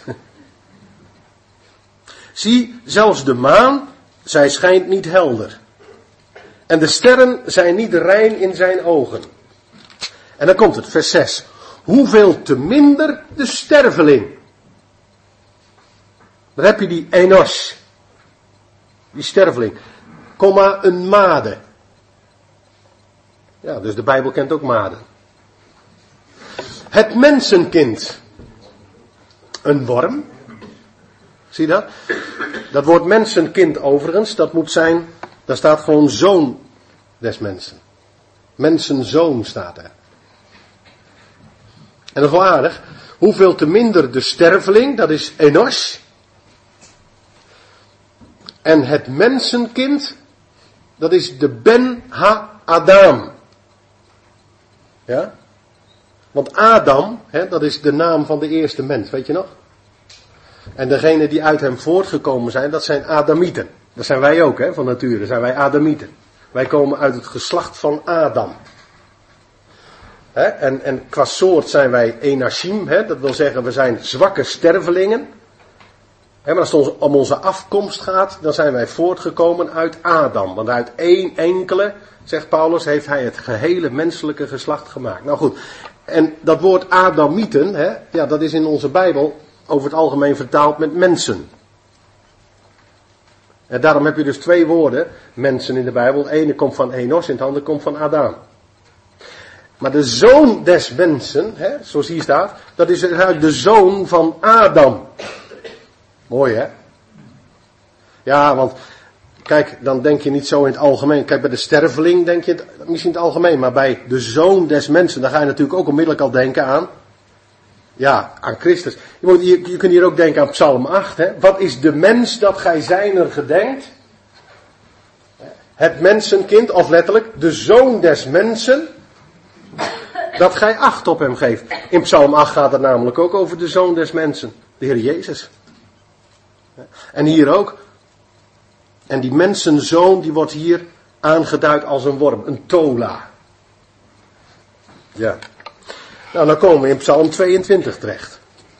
Zie, zelfs de maan, zij schijnt niet helder. En de sterren zijn niet rein in zijn ogen. En dan komt het, vers 6. Hoeveel te minder de sterveling. Dan heb je die enos. Die sterveling. Komma, een made. Ja, dus de Bijbel kent ook maden. Het mensenkind. Een worm. Zie je dat? Dat woord mensenkind overigens, dat moet zijn, daar staat gewoon zoon des mensen. Mensenzoon staat er. En dat is wel aardig. Hoeveel te minder de sterveling, dat is enos. En het mensenkind, dat is de Ben Ha-Adam. Ja? Want Adam, dat is de naam van de eerste mens, weet je nog? En degenen die uit hem voortgekomen zijn, dat zijn Adamieten. Dat zijn wij ook, van nature, zijn wij Adamieten. Wij komen uit het geslacht van Adam. En qua soort zijn wij Enashim, dat wil zeggen we zijn zwakke stervelingen. Maar als het om onze afkomst gaat, dan zijn wij voortgekomen uit Adam. Want uit één enkele, zegt Paulus, heeft hij het gehele menselijke geslacht gemaakt. Nou goed, en dat woord Adamieten, ja, dat is in onze Bijbel over het algemeen vertaald met mensen. En daarom heb je dus twee woorden, mensen in de Bijbel. Het ene komt van Enos en het andere komt van Adam. Maar de zoon des mensen, zoals hier staat, dat is eigenlijk de zoon van Adam. Mooi, hè? Ja, want kijk, dan denk je niet zo in het algemeen. Kijk, bij de sterveling denk je het misschien in het algemeen. Maar bij de zoon des mensen, dan ga je natuurlijk ook onmiddellijk al denken aan, ja, aan Christus. Je kunt hier ook denken aan Psalm 8. Hè? Wat is de mens dat gij zijner gedenkt? Het mensenkind, of letterlijk, de zoon des mensen, dat gij acht op hem geeft. In Psalm 8 gaat het namelijk ook over de zoon des mensen, de Heer Jezus. En hier ook. En die mensenzoon, die wordt hier aangeduid als een worm, een tola. Ja. Nou, dan komen we in Psalm 22 terecht.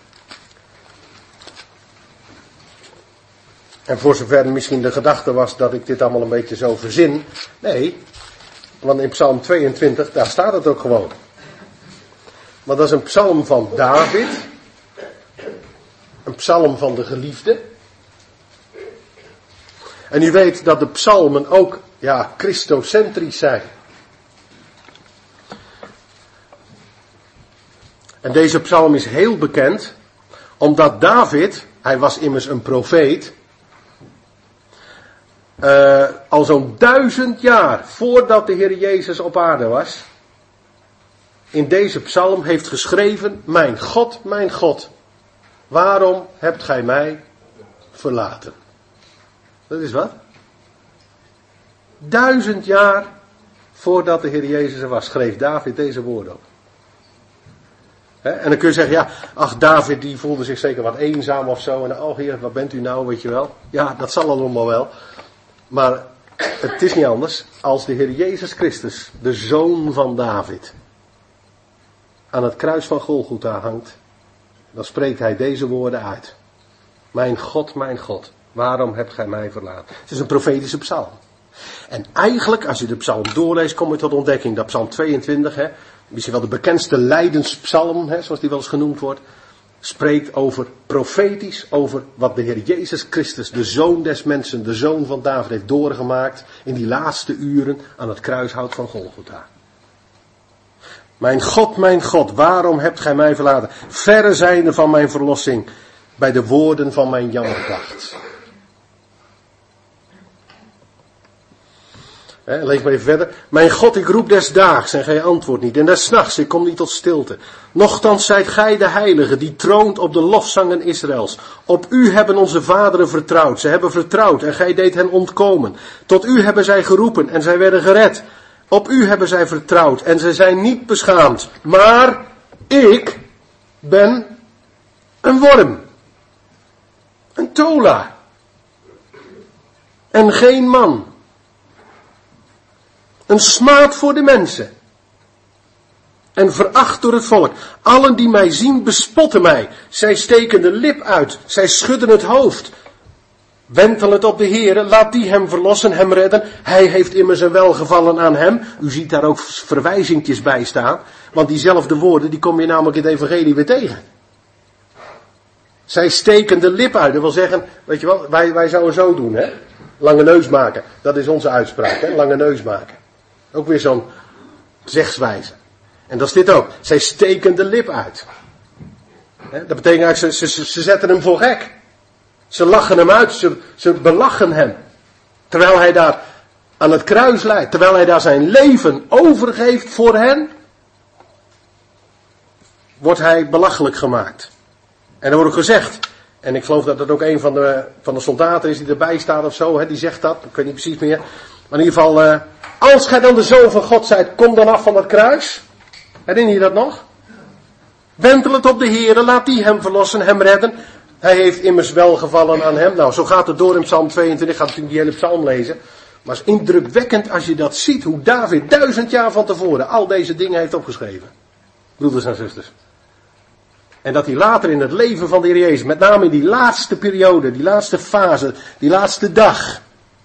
En voor zover misschien de gedachte was dat ik dit allemaal een beetje zo verzin. Nee, want in Psalm 22, daar staat het ook gewoon. Maar dat is een psalm van David. Een psalm van de geliefde. En u weet dat de psalmen ook, ja, christocentrisch zijn. En deze psalm is heel bekend, omdat David, hij was immers een profeet, al zo'n 1000 jaar voordat de Heer Jezus op aarde was, in deze psalm heeft geschreven, mijn God, waarom hebt gij mij verlaten? Dat is wat? 1000 jaar voordat de Heer Jezus er was, schreef David deze woorden op. En dan kun je zeggen, ja, ach, David die voelde zich zeker wat eenzaam of zo. En oh Heer, wat bent u nou, weet je wel. Ja, dat zal allemaal wel. Maar het is niet anders. Als de Heer Jezus Christus, de zoon van David, aan het kruis van Golgotha hangt, dan spreekt hij deze woorden uit. Mijn God, waarom hebt gij mij verlaten? Het is een profetische psalm. En eigenlijk, als je de psalm doorleest, kom je tot ontdekking dat psalm 22, misschien wel de bekendste lijdenspsalm, zoals die wel eens genoemd wordt, spreekt over, profetisch, over wat de Heer Jezus Christus, de zoon des mensen, de zoon van David, heeft doorgemaakt in die laatste uren aan het kruishout van Golgotha. Mijn God, waarom hebt gij mij verlaten? Verre zijnde van mijn verlossing, bij de woorden van mijn jammerklacht. Lees maar even verder. Mijn God, ik roep des daags en gij antwoordt niet. En des nachts, ik kom niet tot stilte. Nochtans zijt gij de heilige, die troont op de lofzangen Israëls. Op u hebben onze vaderen vertrouwd. Ze hebben vertrouwd en gij deed hen ontkomen. Tot u hebben zij geroepen en zij werden gered. Op u hebben zij vertrouwd en zij zijn niet beschaamd. Maar ik ben een worm. Een tola. En geen man. Een smaad voor de mensen. En veracht door het volk. Allen die mij zien bespotten mij. Zij steken de lip uit. Zij schudden het hoofd. Wentel het op de Heere. Laat die hem verlossen, hem redden. Hij heeft immers een welgevallen aan hem. U ziet daar ook verwijzingjes bij staan. Want diezelfde woorden, die kom je namelijk in het evangelie weer tegen. Zij steken de lip uit. Dat wil zeggen, weet je wel, wij zouden zo doen, hè. Lange neus maken. Dat is onze uitspraak, hè. Lange neus maken. Ook weer zo'n zegswijze. En dat is dit ook. Zij steken de lip uit. Dat betekent eigenlijk, ze zetten hem voor gek. Ze lachen hem uit. Ze belachen hem. Terwijl hij daar aan het kruis lijdt. Terwijl hij daar zijn leven overgeeft voor hen. Wordt hij belachelijk gemaakt. En er wordt ook gezegd. En ik geloof dat dat ook een van de soldaten is die erbij staat of zo. Die zegt dat. Ik weet niet precies meer. Maar in ieder geval. Als gij dan de zoon van God zijt, kom dan af van het kruis. Herinner je dat nog? Wentel het op de Heere, laat die hem verlossen, hem redden. Hij heeft immers welgevallen aan hem. Nou, zo gaat het door in Psalm 22. Ik ga natuurlijk die hele psalm lezen. Maar het is indrukwekkend als je dat ziet, hoe David 1000 jaar van tevoren al deze dingen heeft opgeschreven. Broeders en zusters. En dat hij later in het leven van de Heer Jezus, met name in die laatste periode, die laatste fase, die laatste dag,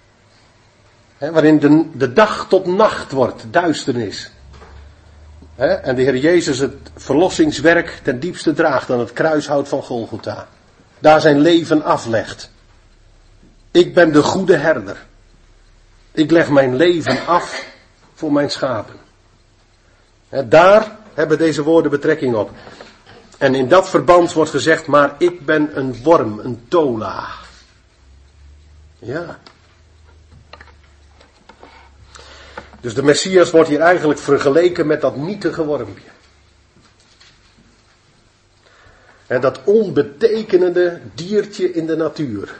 waarin de dag tot nacht wordt, duisternis. En de Heer Jezus het verlossingswerk ten diepste draagt aan het kruishout van Golgotha. Daar zijn leven aflegt. Ik ben de goede herder. Ik leg mijn leven af voor mijn schapen. Daar hebben deze woorden betrekking op. En in dat verband wordt gezegd, maar ik ben een worm, een tola. Ja. Dus de Messias wordt hier eigenlijk vergeleken met dat nietige wormpje. En dat onbetekenende diertje in de natuur.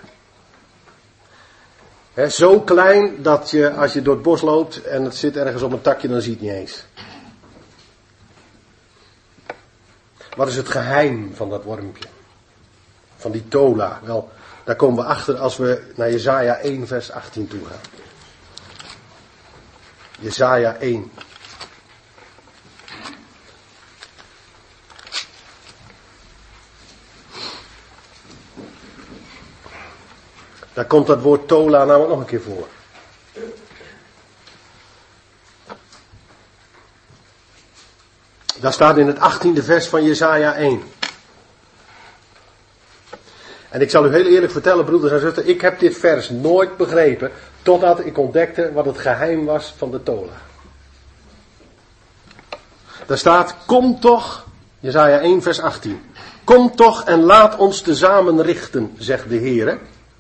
Zo klein dat je, als je door het bos loopt en het zit ergens op een takje, dan zie je het niet eens. Wat is het geheim van dat wormpje? Van die tola? Wel, daar komen we achter als we naar Jesaja 1 vers 18 toe gaan. Jesaja 1. Daar komt dat woord tola namelijk nog een keer voor. Daar staat in het 18e vers van Jesaja 1. En ik zal u heel eerlijk vertellen, broeders en zusters, ik heb dit vers nooit begrepen, totdat ik ontdekte wat het geheim was van de tola. Daar staat, kom toch, Jesaja 1 vers 18. Kom toch en laat ons tezamen richten, zegt de Heere.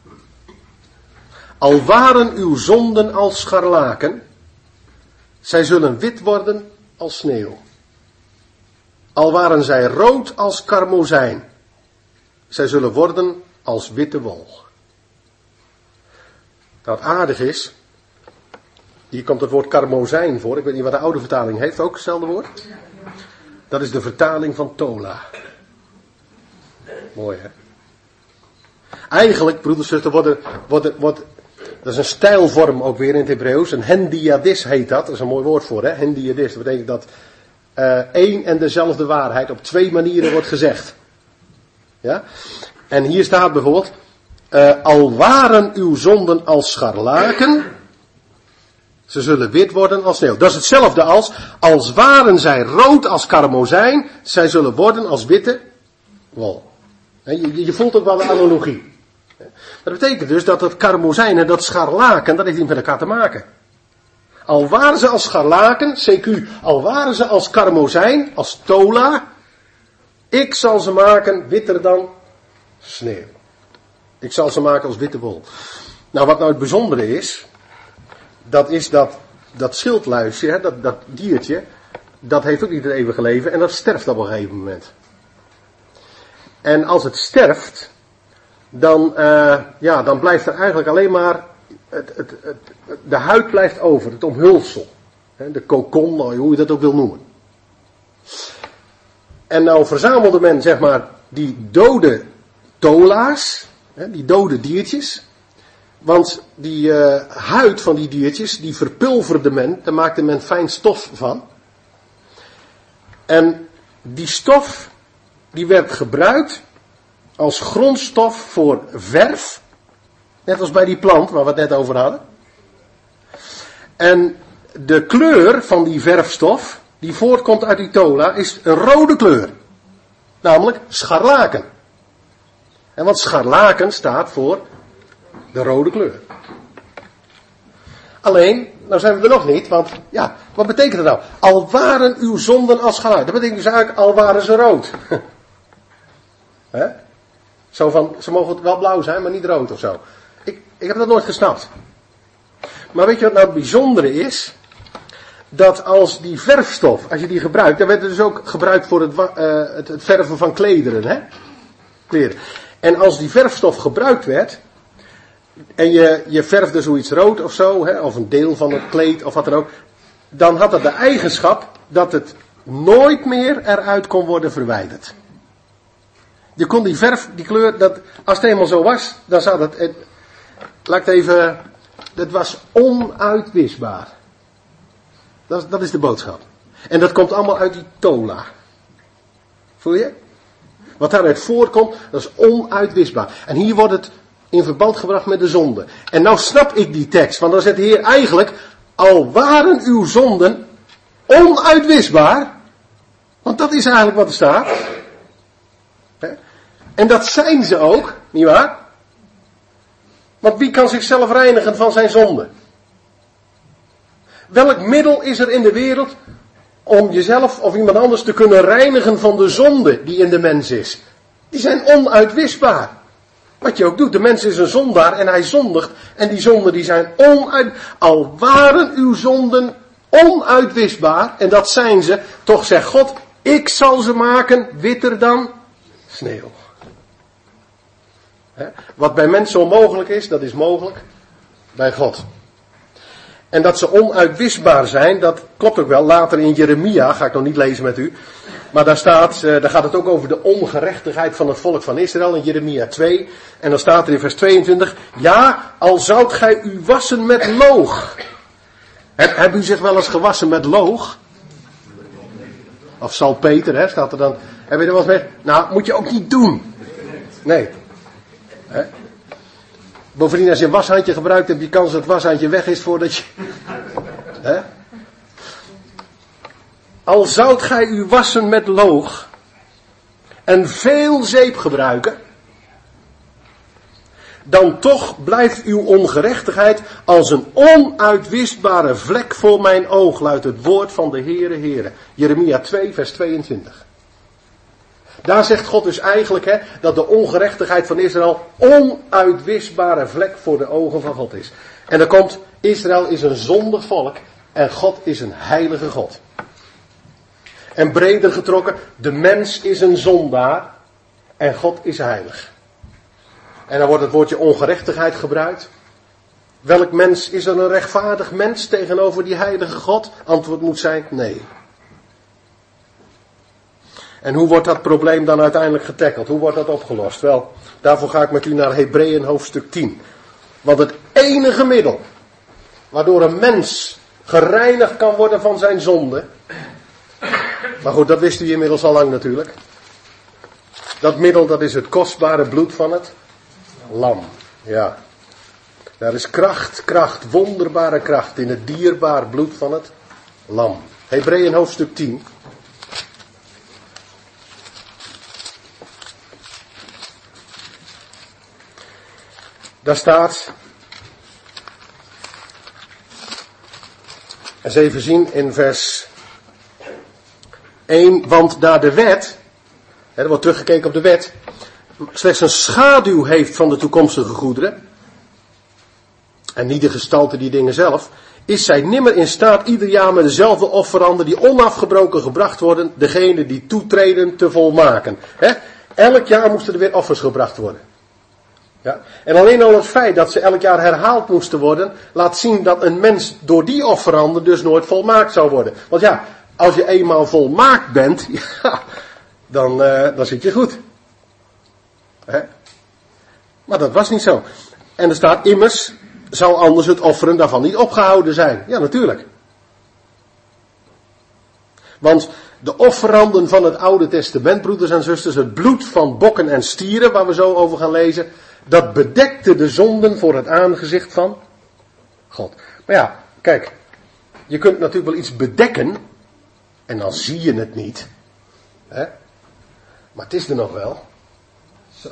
Al waren uw zonden als scharlaken, zij zullen wit worden als sneeuw. Al waren zij rood als karmozijn, zij zullen worden als witte wol. Nou, wat aardig is, hier komt het woord karmozijn voor. Ik weet niet wat de oude vertaling heeft, ook hetzelfde woord. Dat is de vertaling van tola. Mooi, hè? Eigenlijk, broeders en zusters, wordt dat is een stijlvorm ook weer in het Hebreeuws. Een hendiadis heet dat. Dat is een mooi woord voor, hè? Hendiadis. Dat betekent dat één en dezelfde waarheid op twee manieren wordt gezegd. Ja? En hier staat bijvoorbeeld, al waren uw zonden als scharlaken, ze zullen wit worden als sneeuw. Dat is hetzelfde als waren zij rood als karmozijn, zij zullen worden als witte wol. Je voelt ook wel de analogie. Dat betekent dus dat het karmozijn en dat scharlaken, dat heeft niet met elkaar te maken. Al waren ze als scharlaken, CQ, al waren ze als karmozijn, als tola, ik zal ze maken witter dan sneeuw. Ik zal ze maken als witte wol. Nou, wat nou het bijzondere is dat schildluisje, dat diertje, dat heeft ook niet het eeuwige leven en dat sterft op een gegeven moment. En als het sterft, dan blijft er eigenlijk alleen maar de huid blijft over, het omhulsel. De kokon, hoe je dat ook wil noemen. En nou verzamelde men, zeg maar, die dode tola's, die dode diertjes. Want die huid van die diertjes, die verpulverde men, daar maakte men fijn stof van. En die stof, die werd gebruikt als grondstof voor verf. Net als bij die plant waar we het net over hadden. En de kleur van die verfstof, die voortkomt uit die tola, is een rode kleur. Namelijk scharlaken. En wat scharlaken staat voor de rode kleur. Alleen, nou zijn we er nog niet, want ja, wat betekent dat nou? Al waren uw zonden als scharlaken. Dat betekent dus eigenlijk, al waren ze rood. Zo van, ze mogen wel blauw zijn, maar niet rood of zo. Ik heb dat nooit gesnapt. Maar weet je wat nou het bijzondere is? Dat als die verfstof, als je die gebruikt, dan werd het dus ook gebruikt voor het verven van klederen, hè? Kleren. En als die verfstof gebruikt werd, en je verfde zoiets rood of zo, hè, of een deel van het kleed of wat dan ook, dan had het de eigenschap dat het nooit meer eruit kon worden verwijderd. Je kon die verf, die kleur, als het eenmaal zo was, dan zat het, laat ik het even, het was onuitwisbaar. Dat is de boodschap. En dat komt allemaal uit die tola. Voel je? Wat daaruit voortkomt, dat is onuitwisbaar. En hier wordt het in verband gebracht met de zonde. En nou snap ik die tekst, want dan zegt de Heer eigenlijk, al waren uw zonden onuitwisbaar, want dat is eigenlijk wat er staat. En dat zijn ze ook, nietwaar? Want wie kan zichzelf reinigen van zijn zonde? Welk middel is er in de wereld om jezelf of iemand anders te kunnen reinigen van de zonde die in de mens is? Die zijn onuitwisbaar. Wat je ook doet, de mens is een zondaar en hij zondigt. En die zonden die zijn al waren uw zonden onuitwisbaar, en dat zijn ze, toch zegt God, ik zal ze maken witter dan sneeuw. Wat bij mensen onmogelijk is, dat is mogelijk bij God. En dat ze onuitwisbaar zijn, dat klopt ook wel. Later in Jeremia, ga ik nog niet lezen met u. Maar daar gaat het ook over de ongerechtigheid van het volk van Israël in Jeremia 2. En dan staat er in vers 22. Ja, al zoudt gij u wassen met loog. Hebt u zich wel eens gewassen met loog? Of salpeter, staat er dan. Heb je er wel eens mee? Nou, moet je ook niet doen. Nee. Bovendien, als je een washandje gebruikt, heb je kans dat het washandje weg is voordat je... Al zoudt gij u wassen met loog en veel zeep gebruiken, dan toch blijft uw ongerechtigheid als een onuitwisbare vlek voor mijn oog, luidt het woord van de Heere. Jeremia 2 vers 22. Daar zegt God dus eigenlijk dat de ongerechtigheid van Israël onuitwisbare vlek voor de ogen van God is. En dan komt, Israël is een zondig volk en God is een heilige God. En breder getrokken, de mens is een zondaar en God is heilig. En dan wordt het woordje ongerechtigheid gebruikt. Welk mens is er een rechtvaardig mens tegenover die heilige God? Antwoord moet zijn, nee. En hoe wordt dat probleem dan uiteindelijk getackeld? Hoe wordt dat opgelost? Wel, daarvoor ga ik met u naar Hebreeën hoofdstuk 10. Want het enige middel waardoor een mens gereinigd kan worden van zijn zonde. Maar goed, dat wist u inmiddels al lang natuurlijk. Dat middel, dat is het kostbare bloed van het lam. Ja. Daar is kracht, wonderbare kracht in het dierbaar bloed van het lam. Hebreeën hoofdstuk 10. Daar staat, eens even zien in vers 1, want daar de wet, er wordt teruggekeken op de wet, slechts een schaduw heeft van de toekomstige goederen, en niet de gestalte die dingen zelf, is zij nimmer in staat ieder jaar met dezelfde offeranden die onafgebroken gebracht worden, degene die toetreden te volmaken. Elk jaar moesten er weer offers gebracht worden. Ja. En alleen al het feit dat ze elk jaar herhaald moesten worden, laat zien dat een mens door die offeranden dus nooit volmaakt zou worden. Want ja, als je eenmaal volmaakt bent, ja, dan zit je goed. Maar dat was niet zo. En er staat immers, zou anders het offeren daarvan niet opgehouden zijn. Ja, natuurlijk. Want de offeranden van het Oude Testament, broeders en zusters, het bloed van bokken en stieren, waar we zo over gaan lezen, dat bedekte de zonden voor het aangezicht van God. Maar ja, kijk, je kunt natuurlijk wel iets bedekken, en dan zie je het niet. Maar het is er nog wel. Zo.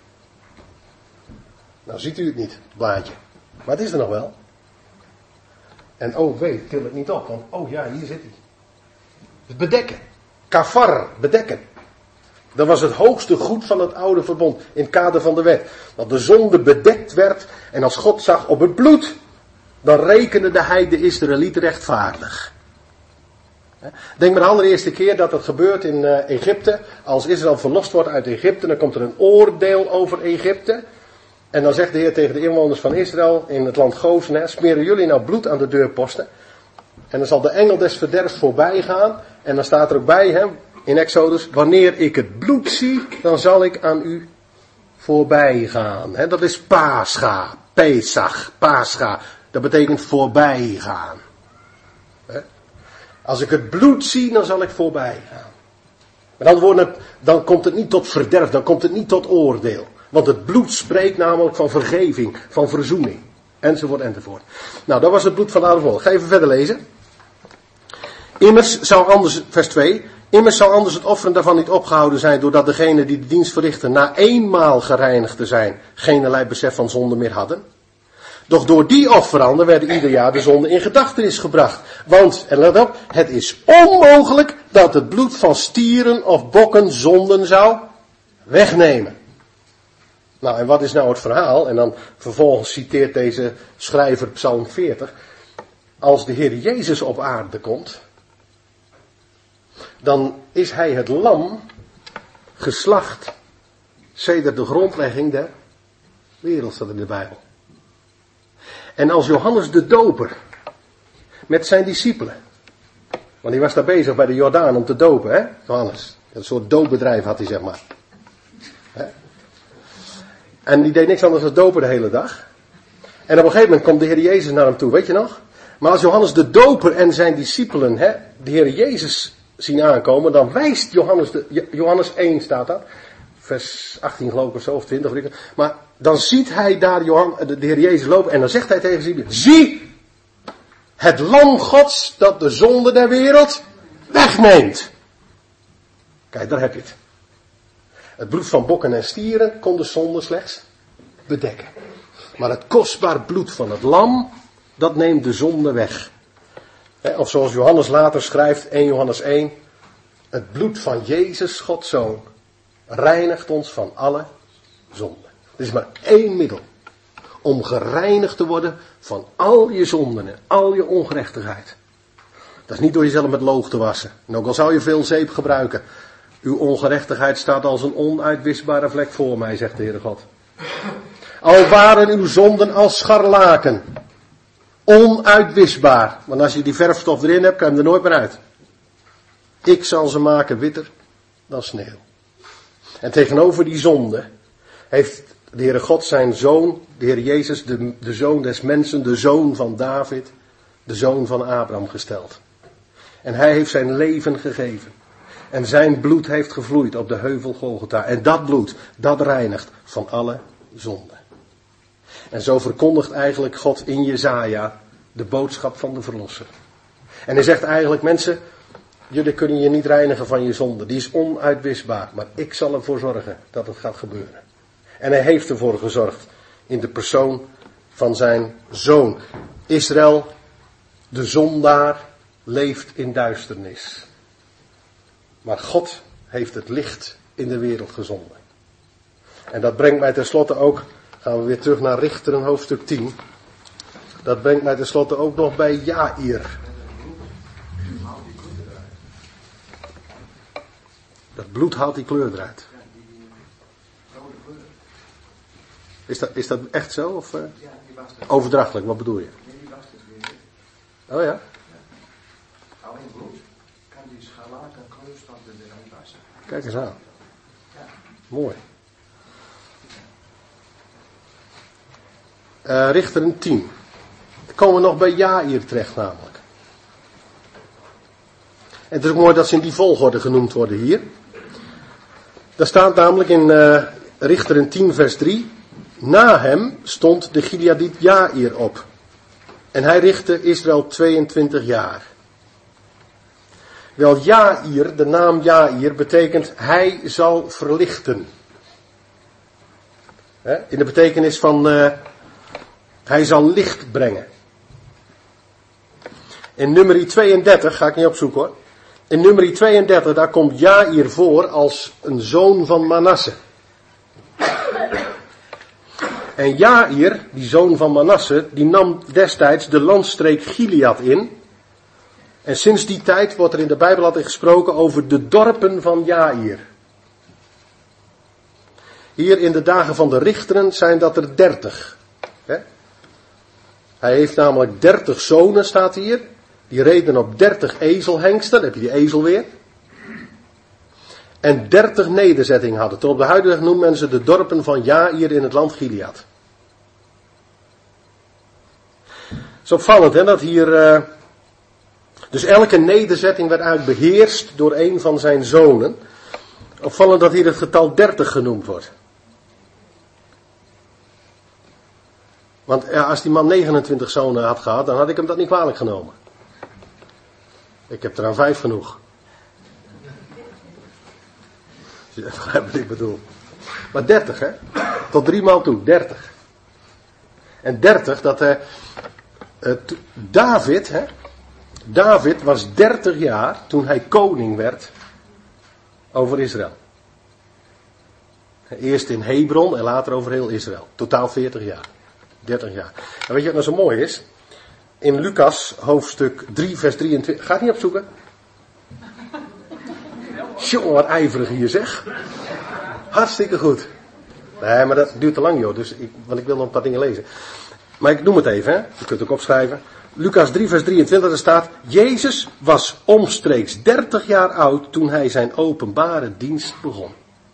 Nou ziet u het niet, het blaadje. Maar het is er nog wel. En oh wee, til het niet op, want oh ja, hier zit hij. Het bedekken. Kafar, bedekken. Dat was het hoogste goed van het oude verbond in het kader van de wet. Dat de zonde bedekt werd en als God zag op het bloed, dan rekende hij de Israëlieten rechtvaardig. Denk maar de allereerste keer dat het gebeurt in Egypte. Als Israël verlost wordt uit Egypte, dan komt er een oordeel over Egypte. En dan zegt de Heer tegen de inwoners van Israël in het land Gozen, smeren jullie nou bloed aan de deurposten. En dan zal de engel des verderfs voorbij gaan. En dan staat er ook bij, in Exodus, wanneer ik het bloed zie, dan zal ik aan u voorbij gaan. Dat is Pascha, Pesach, Pascha. Dat betekent voorbij gaan. Als ik het bloed zie, dan zal ik voorbij gaan. Met andere woorden, dan komt het niet tot verderf, dan komt het niet tot oordeel. Want het bloed spreekt namelijk van vergeving, van verzoening. Enzovoort, enzovoort. Nou, dat was het bloed van de oude verbond. Ga even verder lezen. Immers zou anders, vers 2. Immers zou anders het offeren daarvan niet opgehouden zijn, doordat degenen die de dienst verrichten na eenmaal gereinigd te zijn, geen allerlei besef van zonde meer hadden. Doch door die offeranden werden ieder jaar de zonden in gedachtenis gebracht. Want, en let op, het is onmogelijk dat het bloed van stieren of bokken zonden zou wegnemen. Nou, en wat is nou het verhaal? En dan vervolgens citeert deze schrijver Psalm 40. Als de Heer Jezus op aarde komt, dan is hij het lam geslacht sedert de grondlegging der wereld, staat in de Bijbel. En als Johannes de Doper met zijn discipelen, want hij was daar bezig bij de Jordaan om te dopen, hè, Johannes. Een soort doopbedrijf had hij, zeg maar. Hè? En die deed niks anders dan dopen de hele dag. En op een gegeven moment komt de Heer Jezus naar hem toe, weet je nog? Maar als Johannes de Doper en zijn discipelen, hè, de Heer Jezus zien aankomen, dan wijst Johannes 1 staat dat, vers 18 geloof ik of zo, of 20. Maar dan ziet hij daar de Heer Jezus lopen en dan zegt hij tegen zijn discipelen, zie, het lam Gods dat de zonde der wereld wegneemt. Kijk, daar heb je het. Het bloed van bokken en stieren kon de zonde slechts bedekken. Maar het kostbaar bloed van het lam, dat neemt de zonde weg. Of zoals Johannes later schrijft, 1 Johannes 1. Het bloed van Jezus, Gods Zoon, reinigt ons van alle zonde. Er is maar één middel om gereinigd te worden van al je zonden en al je ongerechtigheid. Dat is niet door jezelf met loog te wassen. En ook al zou je veel zeep gebruiken. Uw ongerechtigheid staat als een onuitwisbare vlek voor mij, zegt de Heere God. Al waren uw zonden als scharlaken. Onuitwisbaar. Want als je die verfstof erin hebt, kan je hem er nooit meer uit. Ik zal ze maken witter dan sneeuw. En tegenover die zonde heeft de Heere God zijn zoon, de Heer Jezus, de zoon des mensen, de zoon van David, de zoon van Abraham gesteld. En hij heeft zijn leven gegeven. En zijn bloed heeft gevloeid op de heuvel Golgotha. En dat bloed, dat reinigt van alle zonden. En zo verkondigt eigenlijk God in Jesaja de boodschap van de verlosser. En hij zegt eigenlijk, mensen, jullie kunnen je niet reinigen van je zonde. Die is onuitwisbaar. Maar ik zal ervoor zorgen dat het gaat gebeuren. En hij heeft ervoor gezorgd in de persoon van zijn zoon. Israël, de zondaar, leeft in duisternis. Maar God heeft het licht in de wereld gezonden. En dat brengt mij tenslotte ook, gaan we weer terug naar Richteren hoofdstuk 10. Dat brengt mij tenslotte ook nog bij Jair. Dat bloed haalt die kleur eruit. Is dat echt zo? Of overdrachtelijk, wat bedoel je? Oh ja? Alleen bloed kan die scharlaken kleurstof er weer aan wassen. Kijk eens aan. Mooi. Richteren 10. Dan komen we nog bij Jair terecht namelijk. En het is ook mooi dat ze in die volgorde genoemd worden hier. Daar staat namelijk in Richteren 10 vers 3. Na hem stond de Gileadiet Jair op. En hij richtte Israël 22 jaar. Wel, Jair, de naam Jair, betekent hij zal verlichten. In de betekenis van hij zal licht brengen. In nummer 32, ga ik niet opzoeken hoor. In nummer 32, daar komt Jair voor als een zoon van Manasse. En Jair, die zoon van Manasse, die nam destijds de landstreek Gilead in. En sinds die tijd wordt er in de Bijbel altijd gesproken over de dorpen van Jair. Hier in de dagen van de Richteren zijn dat er 30. Hij heeft namelijk 30 zonen, staat hier. Die reden op 30 ezelhengsten, dan heb je die ezel weer. En 30 nederzettingen hadden. Tot op de huidige dag noemen men ze de dorpen van Jair in het land Gilead. Het is opvallend hè, dat hier... dus elke nederzetting werd eigenlijk beheerst door een van zijn zonen. Opvallend dat hier het getal 30 genoemd wordt. Want ja, als die man 29 zonen had gehad, dan had ik hem dat niet kwalijk genomen. Ik heb er aan 5 genoeg. Als je begrijpt wat ik bedoel. Maar 30, hè? Tot 3 maal toe, 30. En 30, David, hè? David was 30 jaar toen hij koning werd over Israël. Eerst in Hebron en later over heel Israël. Totaal 40 jaar. 30 jaar. En weet je wat nou zo mooi is? In Lucas hoofdstuk 3 vers 23. Ga het niet opzoeken? Jongen, wat ijverig hier zeg. Hartstikke goed. Nee, maar dat duurt te lang joh. Want ik wil nog een paar dingen lezen. Maar ik noem het even, hè. Je kunt het ook opschrijven. Lucas 3 vers 23, er staat: Jezus was omstreeks 30 jaar oud toen hij zijn openbare dienst begon.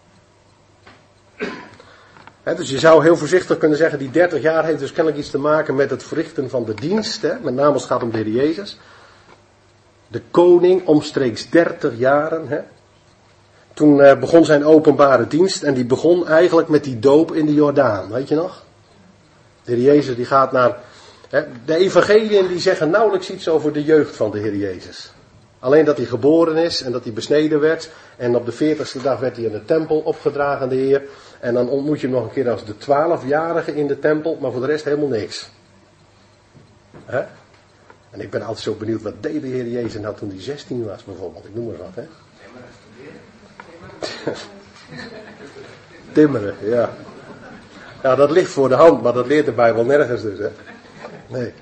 Dus je zou heel voorzichtig kunnen zeggen, die 30 jaar heeft dus kennelijk iets te maken met het verrichten van de dienst. Hè? Met name als het gaat om de Heer Jezus. De koning omstreeks 30 jaren. Hè? Toen begon zijn openbare dienst en die begon eigenlijk met die doop in de Jordaan. Weet je nog? De Heer Jezus die gaat naar... De evangeliën die zeggen nauwelijks iets over de jeugd van de Heer Jezus. Alleen dat hij geboren is en dat hij besneden werd. En op de 40ste dag werd hij in de tempel opgedragen, de Heer. En dan ontmoet je hem nog een keer als de 12-jarige in de tempel. Maar voor de rest helemaal niks. Hè? En ik ben altijd zo benieuwd, wat deed de Heer Jezus nou toen hij 16 was bijvoorbeeld. Ik noem maar wat, hè. Timmeren, ja. Ja, dat ligt voor de hand, maar dat leert de Bijbel nergens dus, hè. Nee.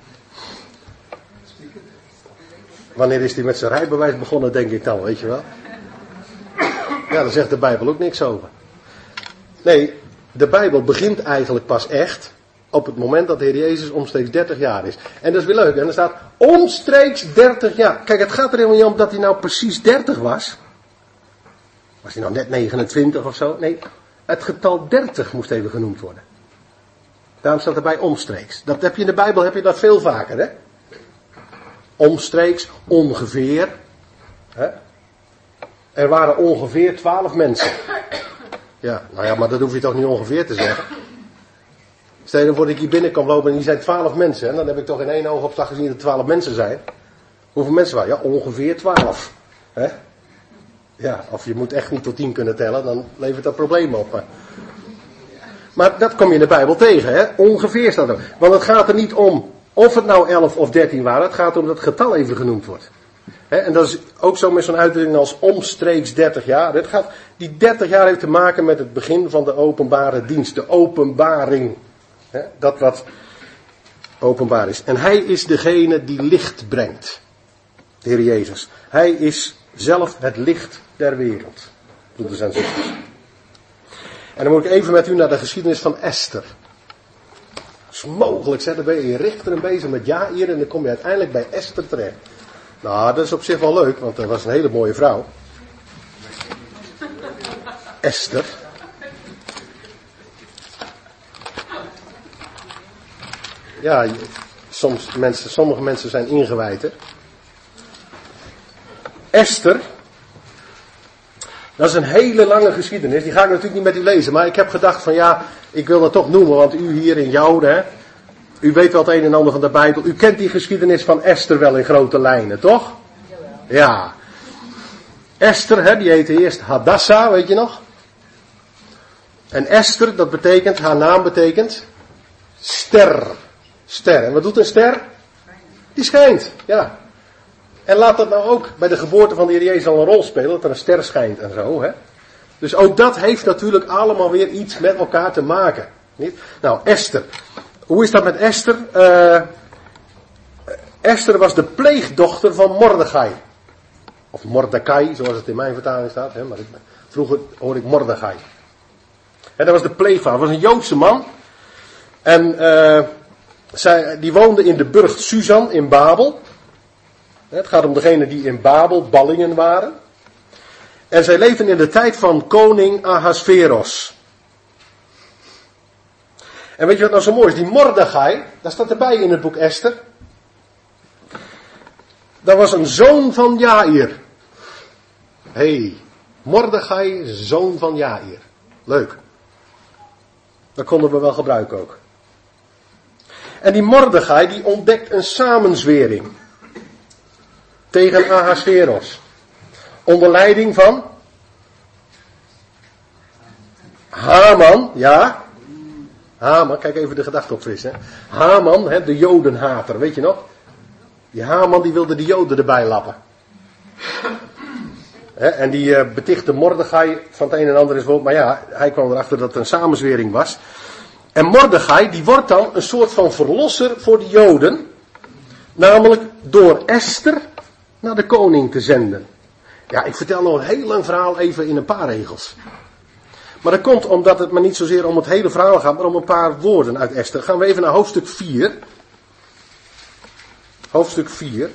Wanneer is hij met zijn rijbewijs begonnen, denk ik dan, weet je wel? Ja, daar zegt de Bijbel ook niks over. Nee, de Bijbel begint eigenlijk pas echt op het moment dat de Heer Jezus omstreeks 30 jaar is. En dat is weer leuk, en er staat omstreeks 30 jaar. Kijk, het gaat er helemaal niet om dat hij nou precies 30 was. Was hij nou net 29 of zo? Nee, het getal 30 moest even genoemd worden. Daarom staat erbij omstreeks. Dat heb je in de Bijbel, heb je dat veel vaker, hè? Omstreeks, ongeveer. Hè? Er waren ongeveer 12 mensen. Ja, nou ja, maar dat hoef je toch niet ongeveer te zeggen. Stel je voor dat ik hier binnen kan lopen en hier zijn 12 mensen. En dan heb ik toch in één oogopslag gezien dat er 12 mensen zijn. Hoeveel mensen waren? Ja, ongeveer 12. Hè? Ja, of je moet echt niet tot 10 kunnen tellen, dan levert dat problemen op. Maar dat kom je in de Bijbel tegen, hè? Ongeveer staat er. Want het gaat er niet om of het nou 11 of 13 waren. Het gaat om dat het getal even genoemd wordt. En dat is ook zo met zo'n uitdrukking als omstreeks 30 jaar. Die 30 jaar heeft te maken met het begin van de openbare dienst. De openbaring. Dat wat openbaar is. En hij is degene die licht brengt. De Heer Jezus. Hij is zelf het licht der wereld. Broeders en zusters. En dan moet ik even met u naar de geschiedenis van Esther. Dat is mogelijk, dan ben je richteren bezig met Jair en dan kom je uiteindelijk bij Esther terecht. Nou, dat is op zich wel leuk, want dat was een hele mooie vrouw. Esther. Ja, sommige mensen zijn ingewijd, hè. Esther. Dat is een hele lange geschiedenis. Die ga ik natuurlijk niet met u lezen. Maar ik heb gedacht van ja, ik wil dat toch noemen. Want u hier in Jouden, hè. U weet wel het een en ander van de Bijbel. U kent die geschiedenis van Esther wel in grote lijnen, toch? Ja. Esther, hè, die heette eerst Hadassah, weet je nog? En Esther, dat betekent, haar naam betekent ster. Ster. En wat doet een ster? Die schijnt, ja. En laat dat nou ook bij de geboorte van de Heer Jezus al een rol spelen, dat er een ster schijnt en zo, hè. Dus ook dat heeft natuurlijk allemaal weer iets met elkaar te maken. Niet? Nou, Esther. Hoe is dat met Esther? Esther was de pleegdochter van Mordechai. Of Mordecai, zoals het in mijn vertaling staat. Hè, maar vroeger hoorde ik Mordechai. En dat was de pleegvader. Dat was een Joodse man. En die woonde in de burcht Susan in Babel. Het gaat om degene die in Babel ballingen waren. En zij leefden in de tijd van koning Ahasveros. En weet je wat nou zo mooi is? Die Mordechai, dat staat erbij in het boek Esther. Dat was een zoon van Jair. Hey, Mordechai, zoon van Jaïr. Leuk. Dat konden we wel gebruiken ook. En die Mordechai die ontdekt een samenzwering tegen Ahasveros. Onder leiding van Haman, ja. Haman, kijk even de gedachte opfrissen. Haman, de Jodenhater, weet je nog? Die Haman die wilde de Joden erbij lappen. En die betichtte Mordechai van het een en ander is wel. Maar ja, hij kwam erachter dat het een samenzwering was. En Mordechai die wordt dan een soort van verlosser voor de Joden. Namelijk door Esther naar de koning te zenden. Ja, ik vertel nog een heel lang verhaal even in een paar regels. Maar dat komt omdat het maar niet zozeer om het hele verhaal gaat, maar om een paar woorden uit Esther. Gaan we even naar hoofdstuk 4. Hoofdstuk 4.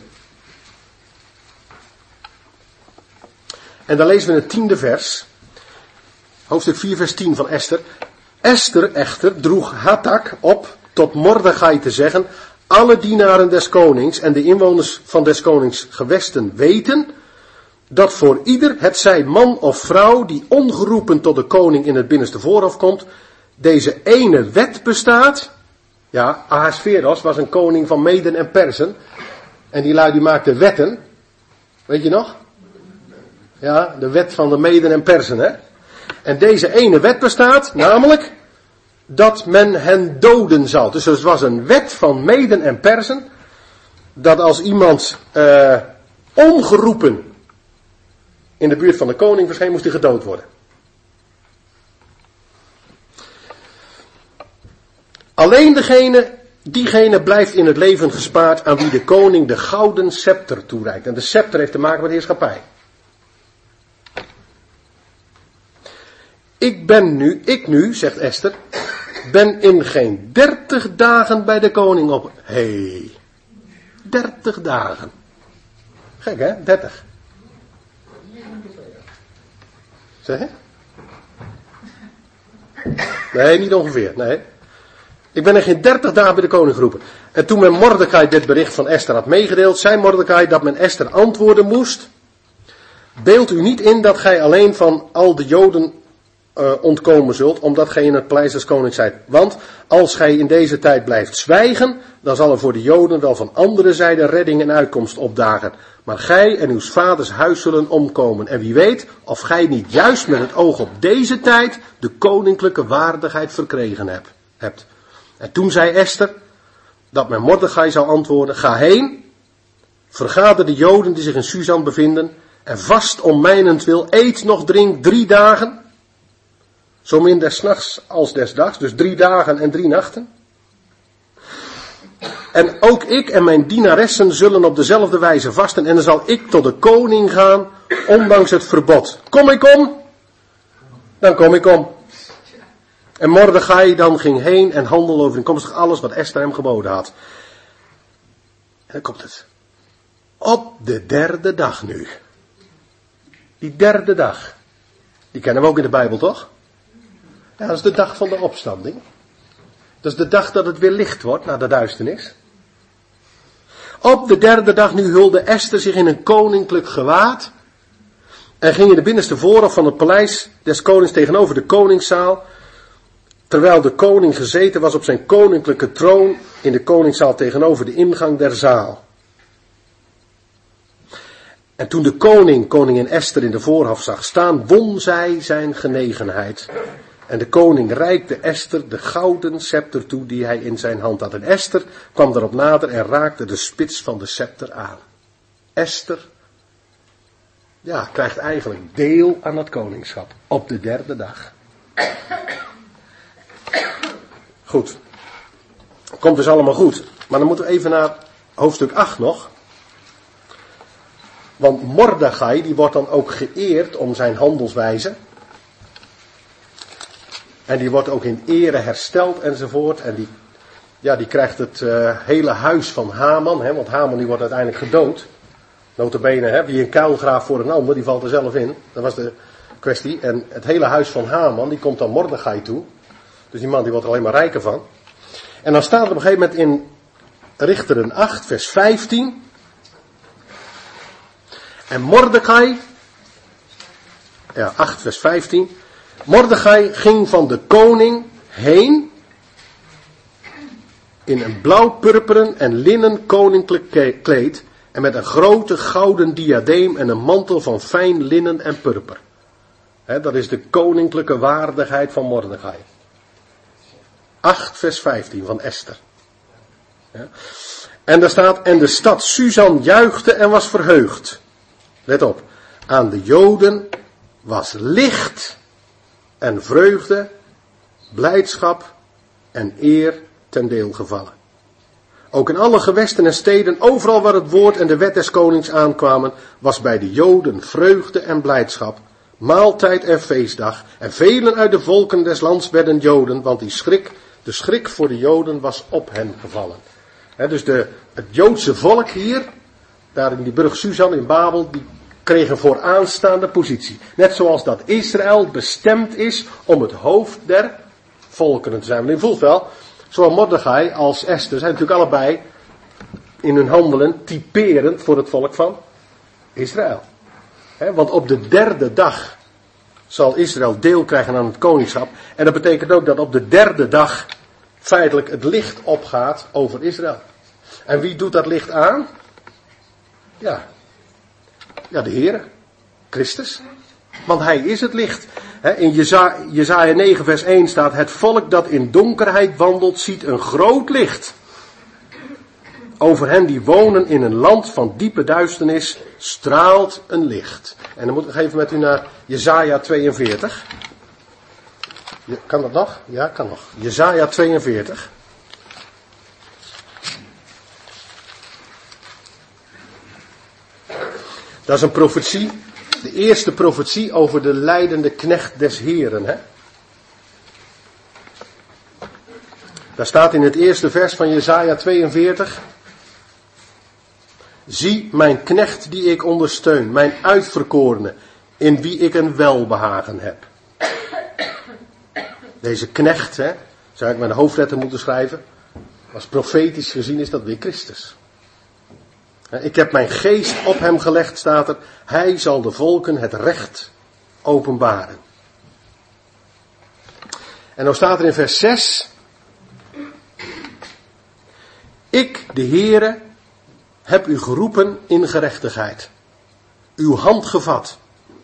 En dan lezen we het 10e vers. Hoofdstuk 4 vers 10 van Esther. Esther echter droeg Hatak op tot Mordechai te zeggen: alle dienaren des konings en de inwoners van des konings gewesten weten dat voor ieder, hetzij man of vrouw, die ongeroepen tot de koning in het binnenste voorhof komt, deze ene wet bestaat. Ja, Ahasveros was een koning van Meden en Persen. En die lui die maakte wetten. Weet je nog? Ja, de wet van de Meden en Persen, hè. En deze ene wet bestaat, namelijk dat men hen doden zou. Dus het was een wet van Meden en Persen, dat als iemand ongeroepen in de buurt van de koning verscheen, moest hij gedood worden. Alleen diegene blijft in het leven gespaard aan wie de koning de gouden scepter toereikt. En de scepter heeft te maken met heerschappij. Ik nu, zegt Esther, ben in geen 30 dagen bij de koning op. 30 dagen. Gek hè, 30. Zeg je? Nee, niet ongeveer, nee. Ik ben in geen 30 dagen bij de koning geroepen. En toen men Mordechai dit bericht van Esther had meegedeeld, zei Mordechai dat men Esther antwoorden moest: beeld u niet in dat gij alleen van al de Joden ontkomen zult, omdat gij in het paleis des konings zijt. Want als gij in deze tijd blijft zwijgen, dan zal er voor de Joden wel van andere zijde redding en uitkomst opdagen. Maar gij en uw vaders huis zullen omkomen. En wie weet of gij niet juist met het oog op deze tijd de koninklijke waardigheid verkregen hebt. En toen zei Esther dat men Mordechai zou antwoorden: ga heen, vergader de Joden die zich in Susan bevinden en vast om mijnentwil, eet nog drink 3 dagen. Zo min des nachts als des dags, dus 3 dagen en 3 nachten. En ook ik en mijn dienaressen zullen op dezelfde wijze vasten. En dan zal ik tot de koning gaan, ondanks het verbod. Kom ik om? Dan kom ik om. En Mordechai dan ging heen en handelde overeenkomstig alles wat Esther hem geboden had. En dan komt het. Op de 3e dag nu. Die 3e dag. Die kennen we ook in de Bijbel, toch? Ja, dat is de dag van de opstanding. Dat is de dag dat het weer licht wordt na de duisternis. Op de 3e dag nu hulde Esther zich in een koninklijk gewaad. En ging in de binnenste voorhof van het paleis des konings tegenover de koningszaal. Terwijl de koning gezeten was op zijn koninklijke troon in de koningszaal tegenover de ingang der zaal. En toen de koningin Esther in de voorhof zag staan, won zij zijn genegenheid. En de koning reikte Esther de gouden scepter toe die hij in zijn hand had. En Esther kwam erop nader en raakte de spits van de scepter aan. Esther, ja, krijgt eigenlijk deel aan het koningschap op de 3e dag. Goed. Komt dus allemaal goed. Maar dan moeten we even naar hoofdstuk 8 nog. Want Mordechai, die wordt dan ook geëerd om zijn handelswijze. En die wordt ook in ere hersteld enzovoort. En die krijgt het hele huis van Haman. Hè, want Haman die wordt uiteindelijk gedood. Notabene, hè, wie een kuil graaft voor een ander, die valt er zelf in. Dat was de kwestie. En het hele huis van Haman, die komt dan Mordechai toe. Dus die man die wordt er alleen maar rijker van. En dan staat er op een gegeven moment in Richteren 8 vers 15. En Mordechai 8 vers 15. Mordechai ging van de koning heen in een blauw-purperen en linnen koninklijk kleed en met een grote gouden diadeem en een mantel van fijn linnen en purper. Dat is de koninklijke waardigheid van Mordechai. 8 vers 15 van Esther. Ja. En daar staat, en de stad Susan juichte en was verheugd. Let op, aan de Joden was licht en vreugde, blijdschap en eer ten deel gevallen. Ook in alle gewesten en steden, overal waar het woord en de wet des konings aankwamen, was bij de Joden vreugde en blijdschap, maaltijd en feestdag. En velen uit de volken des lands werden Joden, want de schrik voor de Joden was op hen gevallen. Dus het Joodse volk hier, daar in die burg Susan in Babel, die kreeg een vooraanstaande positie. Net zoals dat Israël bestemd is om het hoofd der volkeren te zijn. Maar je voelt wel, zowel Mordechai als Esther zijn natuurlijk allebei in hun handelen typerend voor het volk van Israël. Want op de 3e dag zal Israël deel krijgen aan het koningschap. En dat betekent ook dat op de 3e dag feitelijk het licht opgaat over Israël. En wie doet dat licht aan? Ja, de Heere, Christus. Want hij is het licht. In Jesaja 9 vers 1 staat, het volk dat in donkerheid wandelt ziet een groot licht. Over hen die wonen in een land van diepe duisternis straalt een licht. En dan moet ik even met u naar Jesaja 42. Kan dat nog? Ja, kan nog. Jesaja 42. Dat is een profetie. De eerste profetie over de lijdende knecht des Heren. Daar staat in het eerste vers van Jesaja 42. Zie mijn knecht die ik ondersteun, mijn uitverkorene, in wie ik een welbehagen heb. Deze knecht, zou ik met een hoofdletter moeten schrijven. Als profetisch gezien is dat weer Christus. Ik heb mijn geest op hem gelegd, staat er. Hij zal de volken het recht openbaren. En dan staat er in vers 6. Ik, de Heere, heb u geroepen in gerechtigheid. Uw hand gevat.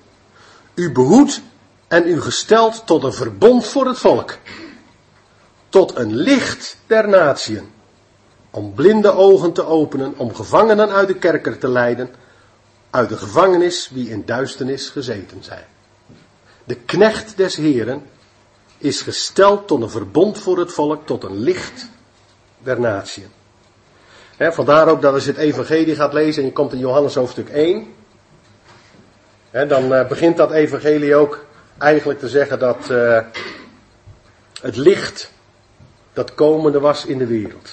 U behoed en u gesteld tot een verbond voor het volk. Tot een licht der natieën. Om blinde ogen te openen, om gevangenen uit de kerker te leiden, uit de gevangenis wie in duisternis gezeten zijn. De knecht des Heren is gesteld tot een verbond voor het volk, tot een licht der natieën. Vandaar ook dat als je het evangelie gaat lezen en je komt in Johannes hoofdstuk 1, dan begint dat evangelie ook eigenlijk te zeggen dat het licht dat komende was in de wereld.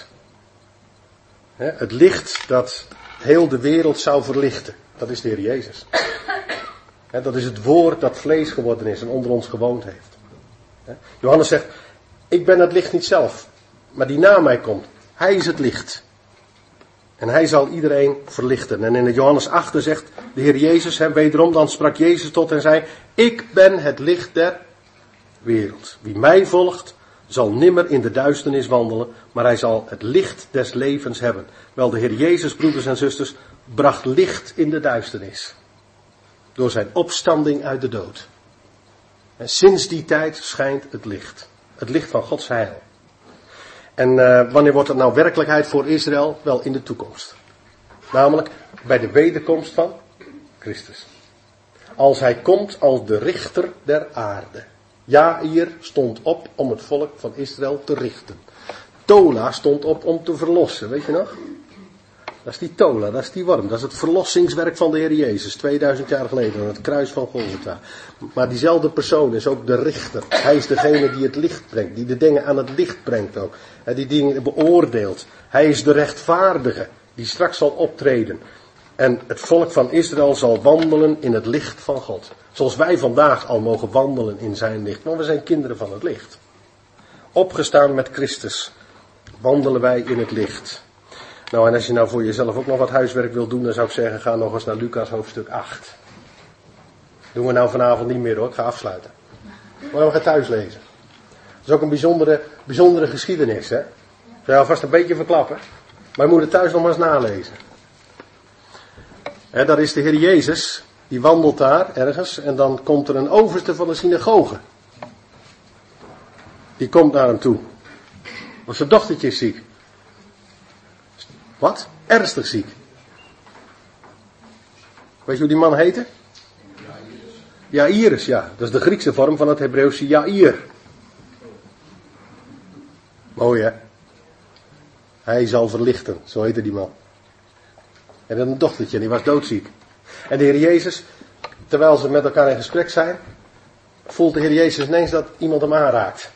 Het licht dat heel de wereld zou verlichten. Dat is de Heer Jezus. Dat is het woord dat vlees geworden is en onder ons gewoond heeft. Johannes zegt, ik ben het licht niet zelf, maar die na mij komt. Hij is het licht. En hij zal iedereen verlichten. En in het Johannes 8 zegt de Heer Jezus, wederom dan sprak Jezus tot en zei, ik ben het licht der wereld. Wie mij volgt, zal nimmer in de duisternis wandelen, maar hij zal het licht des levens hebben. Wel, de Heer Jezus, broeders en zusters, bracht licht in de duisternis. Door zijn opstanding uit de dood. En sinds die tijd schijnt het licht. Het licht van Gods heil. En wanneer wordt het nou werkelijkheid voor Israël? Wel, in de toekomst. Namelijk bij de wederkomst van Christus. Als hij komt als de richter der aarde. Jair stond op om het volk van Israël te richten. Tola stond op om te verlossen, weet je nog? Dat is die Tola, dat is die worm. Dat is het verlossingswerk van de Heer Jezus, 2000 jaar geleden, aan het kruis van Golgotha. Maar diezelfde persoon is ook de richter. Hij is degene die het licht brengt, die de dingen aan het licht brengt ook. Die dingen beoordeelt. Hij is de rechtvaardige, die straks zal optreden. En het volk van Israël zal wandelen in het licht van God. Zoals wij vandaag al mogen wandelen in zijn licht. Want we zijn kinderen van het licht. Opgestaan met Christus wandelen wij in het licht. Nou, en als je nou voor jezelf ook nog wat huiswerk wilt doen, dan zou ik zeggen, ga nog eens naar Lucas hoofdstuk 8. Doen we nou vanavond niet meer hoor, ik ga afsluiten. Maar we gaan thuis lezen. Dat is ook een bijzondere geschiedenis, hè. Ik zal jou vast een beetje verklappen. Maar je moet het thuis nog maar eens nalezen. Hè, daar is de Heer Jezus, die wandelt daar ergens. En dan komt er een overste van de synagoge. Die komt naar hem toe. Want zijn dochtertje is ziek. Wat? Ernstig ziek. Weet je hoe die man heette? Jairus, ja. Dat is de Griekse vorm van het Hebreeuwse Jair. Mooi hè? Hij zal verlichten, zo heette die man. En dan een dochtertje, die was doodziek. En de Heer Jezus, terwijl ze met elkaar in gesprek zijn, voelt de Heer Jezus ineens dat iemand hem aanraakt.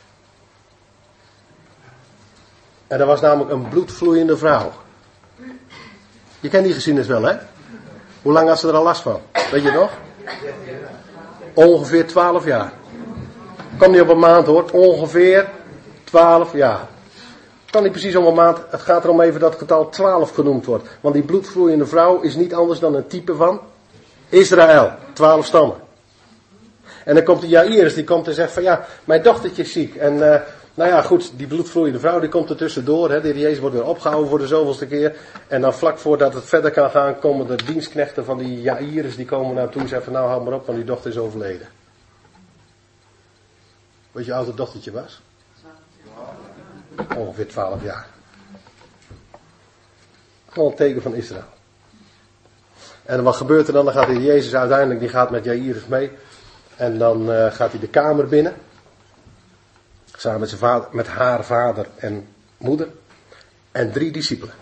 En dat was namelijk een bloedvloeiende vrouw. Je kent die geschiedenis wel, hè? Hoe lang had ze er al last van? Weet je nog? Ongeveer 12 jaar. Komt niet op een maand hoor, ongeveer 12 jaar. Kan niet precies om een maand, het gaat erom even dat het getal 12 genoemd wordt. Want die bloedvloeiende vrouw is niet anders dan een type van Israël. 12 stammen. En dan komt de Jairus, die komt en zegt van ja, mijn dochtertje is ziek. En nou ja goed, die bloedvloeiende vrouw die komt er tussendoor. Hè. De Heer Jezus wordt weer opgehouden voor de zoveelste keer. En dan vlak voordat het verder kan gaan, komen de dienstknechten van die Jairus, die komen naartoe en zeggen van nou hou maar op, want die dochter is overleden. Weet je hoe oud het dochtertje was? Ongeveer 12 jaar. Gewoon een teken van Israël. En wat gebeurt er dan? Dan gaat de Heer Jezus uiteindelijk, die gaat met Jairus mee. En dan gaat hij de kamer binnen. Samen met, zijn vader, met haar vader en moeder. En 3 discipelen.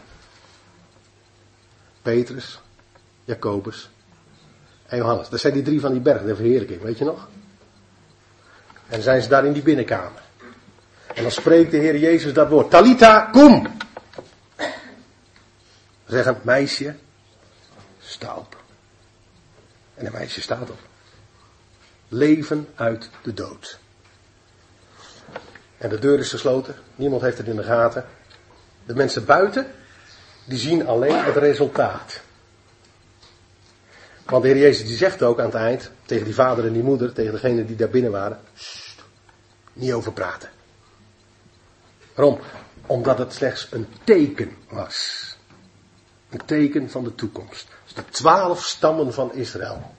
Petrus, Jacobus en Johannes. Dat zijn die 3 van die berg, de verheerlijking, weet je nog? En zijn ze daar in die binnenkamer. En dan spreekt de Heer Jezus dat woord. Talita, kom! Zeggen, meisje, sta op. En een meisje staat op. Leven uit de dood. En de deur is gesloten. Niemand heeft het in de gaten. De mensen buiten, die zien alleen het resultaat. Want de Heer Jezus die zegt ook aan het eind, tegen die vader en die moeder, tegen degenen die daar binnen waren, niet over praten. Waarom? Omdat het slechts een teken was. Een teken van de toekomst. Dus de 12 stammen van Israël.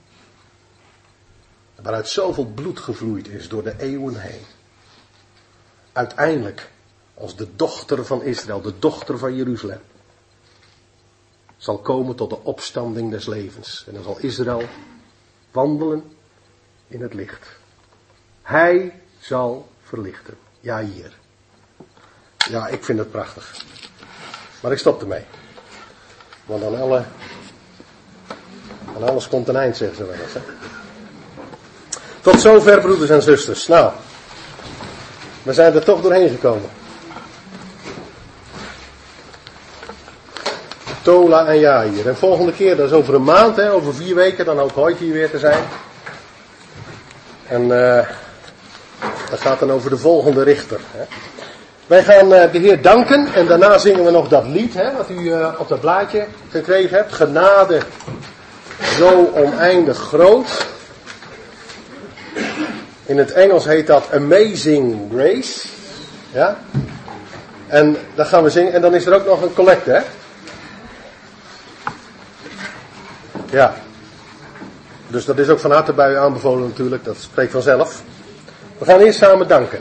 Waaruit zoveel bloed gevloeid is door de eeuwen heen. Uiteindelijk, als de dochter van Israël, de dochter van Jeruzalem, zal komen tot de opstanding des levens. En dan zal Israël wandelen in het licht. Hij zal verlichten. Ja, hier. Ja, ik vind het prachtig. Maar ik stop ermee. Want aan alles komt een eind, zeggen ze wel eens. Hè? Tot zover, broeders en zusters. Nou, we zijn er toch doorheen gekomen. Tola en Jair. En volgende keer, dat is over een maand, hè, over 4 weken, dan hoopt Hoyt hier weer te zijn. En dat gaat dan over de volgende richter. Hè. Wij gaan de Heer danken en daarna zingen we nog dat lied, hè, wat u op dat blaadje gekregen hebt. Genade zo oneindig groot. In het Engels heet dat Amazing Grace. Ja. En dat gaan we zingen. En dan is er ook nog een collecte, hè. Ja. Dus dat is ook van harte bij u aanbevolen natuurlijk. Dat spreekt vanzelf. We gaan eerst samen danken.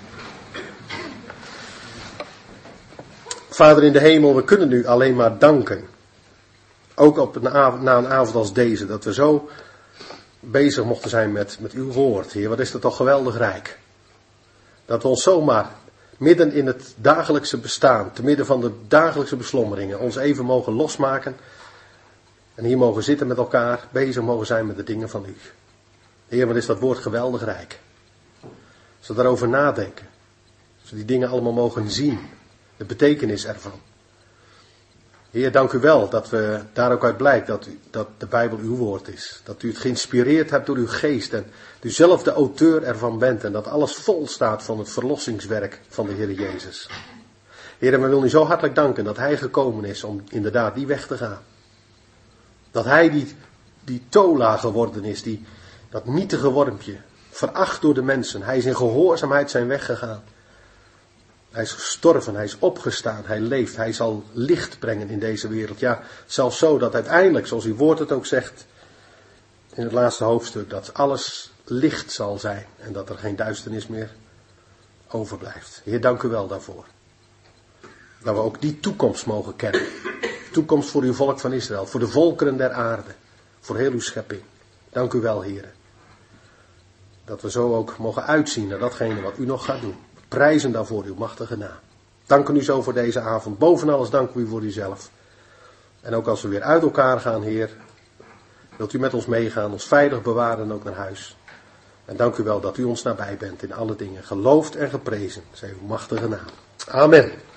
Vader in de hemel, we kunnen u alleen maar danken. Ook op na een avond als deze. Dat we zo bezig mochten zijn met uw woord. Heer, wat is dat toch geweldig rijk. Dat we ons zomaar midden in het dagelijkse bestaan, te midden van de dagelijkse beslommeringen, ons even mogen losmaken. En hier mogen zitten met elkaar, bezig mogen zijn met de dingen van u. Heer, wat is dat woord geweldig rijk. Als we daarover nadenken. Als we die dingen allemaal mogen zien. De betekenis ervan. Heer, dank u wel dat we daar ook uit blijkt dat de Bijbel uw woord is. Dat u het geïnspireerd hebt door uw geest en u zelf de auteur ervan bent. En dat alles vol staat van het verlossingswerk van de Heer Jezus. Heer, en we willen u zo hartelijk danken dat hij gekomen is om inderdaad die weg te gaan. Dat hij die tola geworden is, Dat nietige wormpje, veracht door de mensen. Hij is in gehoorzaamheid zijn weg gegaan. Hij is gestorven, hij is opgestaan, hij leeft, hij zal licht brengen in deze wereld. Ja, zelfs zo dat uiteindelijk, zoals uw woord het ook zegt, in het laatste hoofdstuk, dat alles licht zal zijn en dat er geen duisternis meer overblijft. Heer, dank u wel daarvoor. Dat we ook die toekomst mogen kennen. Toekomst voor uw volk van Israël, voor de volkeren der aarde, voor heel uw schepping. Dank u wel, Heer. Dat we zo ook mogen uitzien naar datgene wat u nog gaat doen. Prijzen daarvoor uw machtige naam. Dank u zo voor deze avond. Boven alles dank u voor uzelf. En ook als we weer uit elkaar gaan, Heer, wilt u met ons meegaan, ons veilig bewaren en ook naar huis. En dank u wel dat u ons nabij bent in alle dingen. Geloofd en geprezen zij uw machtige naam. Amen.